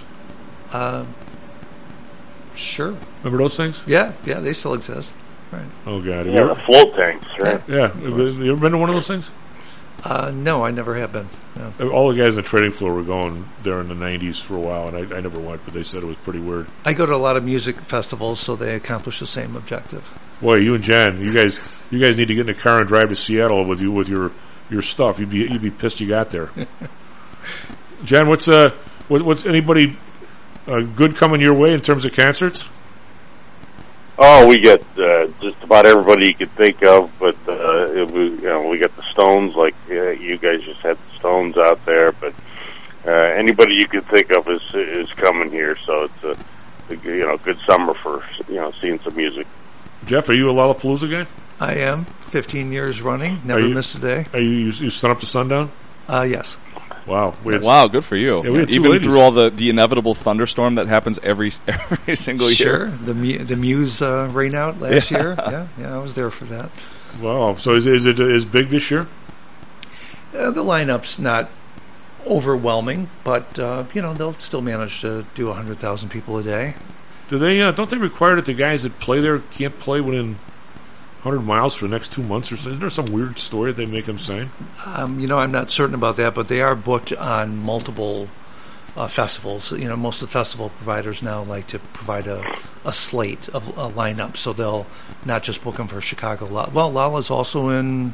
Sure. Remember those things? Yeah, they still exist. Right. Oh God! Yeah, the float tanks, right? Yeah. You ever been to one of those things? No, I never have been. No. All the guys on the trading floor were going there in the 90s for a while, and I never went, but they said it was pretty weird. I go to a lot of music festivals, so they accomplish the same objective. Boy, you and John, you guys need to get in a car and drive to Seattle with your stuff. You'd be pissed you got there. John, what's anybody good coming your way in terms of concerts? Oh, we get just about everybody you could think of, but we got the Stones. Like you guys just had the Stones out there, but anybody you could think of is coming here. So it's a good summer for seeing some music. Jeff, are you a Lollapalooza guy? I am. 15 years running. Never missed a day. Are you sun up to sundown? Yes. Wow! Wow! Good for you. Yeah, even through all the inevitable thunderstorm that happens every single year. Sure. The Muse rain out last year. Yeah, I was there for that. Wow! So is it as big this year? The lineup's not overwhelming, but they'll still manage to do 100,000 people a day. Do they? Don't they require that the guys that play there can't play within 100 miles for the next 2 months or something? Isn't there some weird story that they make them sign? I'm not certain about that, but they are booked on multiple festivals. Most of the festival providers now like to provide a slate of a lineup, so they'll not just book them for Chicago. Well, Lala's also in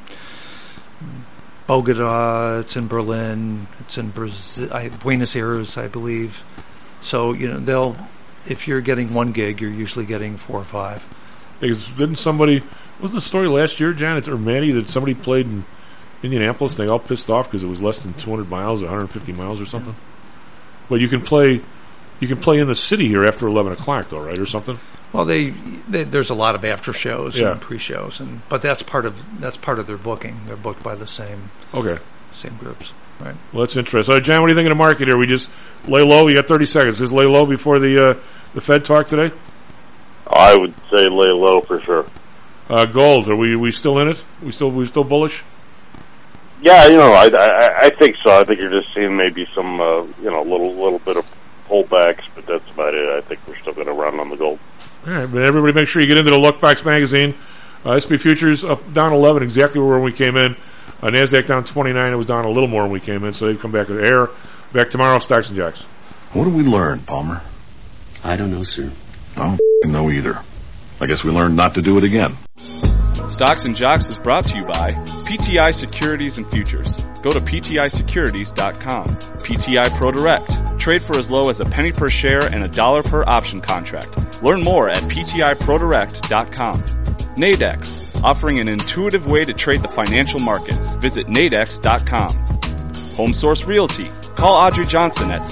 Bogota, it's in Berlin, it's in Brazil, Buenos Aires, I believe. So, they'll, if you're getting one gig, you're usually getting 4 or 5. Because didn't somebody, Wasn't the story last year, John, or Manny, that somebody played in Indianapolis and they all pissed off because it was less than 200 miles or 150 miles or something? Well, you can play in the city here after 11 o'clock, though, right, or something? Well, there's a lot of after shows and pre-shows, but that's part of their booking. They're booked by the same groups, right? Well, that's interesting. So, John, what do you think of the market here? We just lay low. You got 30 seconds. Just lay low before the Fed talk today. I would say lay low for sure. Gold, are we still in it? We still bullish? Yeah, I think so. I think you're just seeing maybe some little bit of pullbacks, but that's about it. I think we're still going to run on the gold. All right, but everybody make sure you get into the Lookbox magazine. SP Futures up down 11, exactly where we came in. NASDAQ down 29. It was down a little more when we came in, so they've come back with air. Back tomorrow, Stocks and Jocks. What did we learn, Palmer? I don't know, sir. I don't know either. I guess we learned not to do it again. Stocks and Jocks is brought to you by PTI Securities and Futures. Go to PTIsecurities.com. PTI ProDirect. Trade for as low as a penny per share and $1 per option contract. Learn more at PTIProDirect.com. Nadex. Offering an intuitive way to trade the financial markets. Visit Nadex.com. HomeSource Realty. Call Audrey Johnson at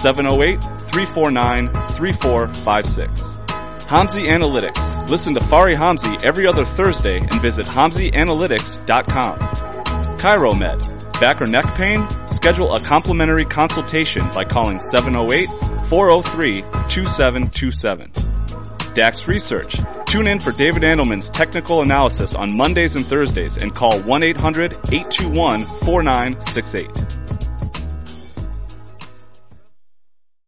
708-349-3456. Hamzy Analytics. Listen to Fari Hamzy every other Thursday and visit HamzyAnalytics.com. ChiroMed. Back or neck pain? Schedule a complimentary consultation by calling 708-403-2727. DAX Research. Tune in for David Andelman's technical analysis on Mondays and Thursdays and call 1-800-821-4968.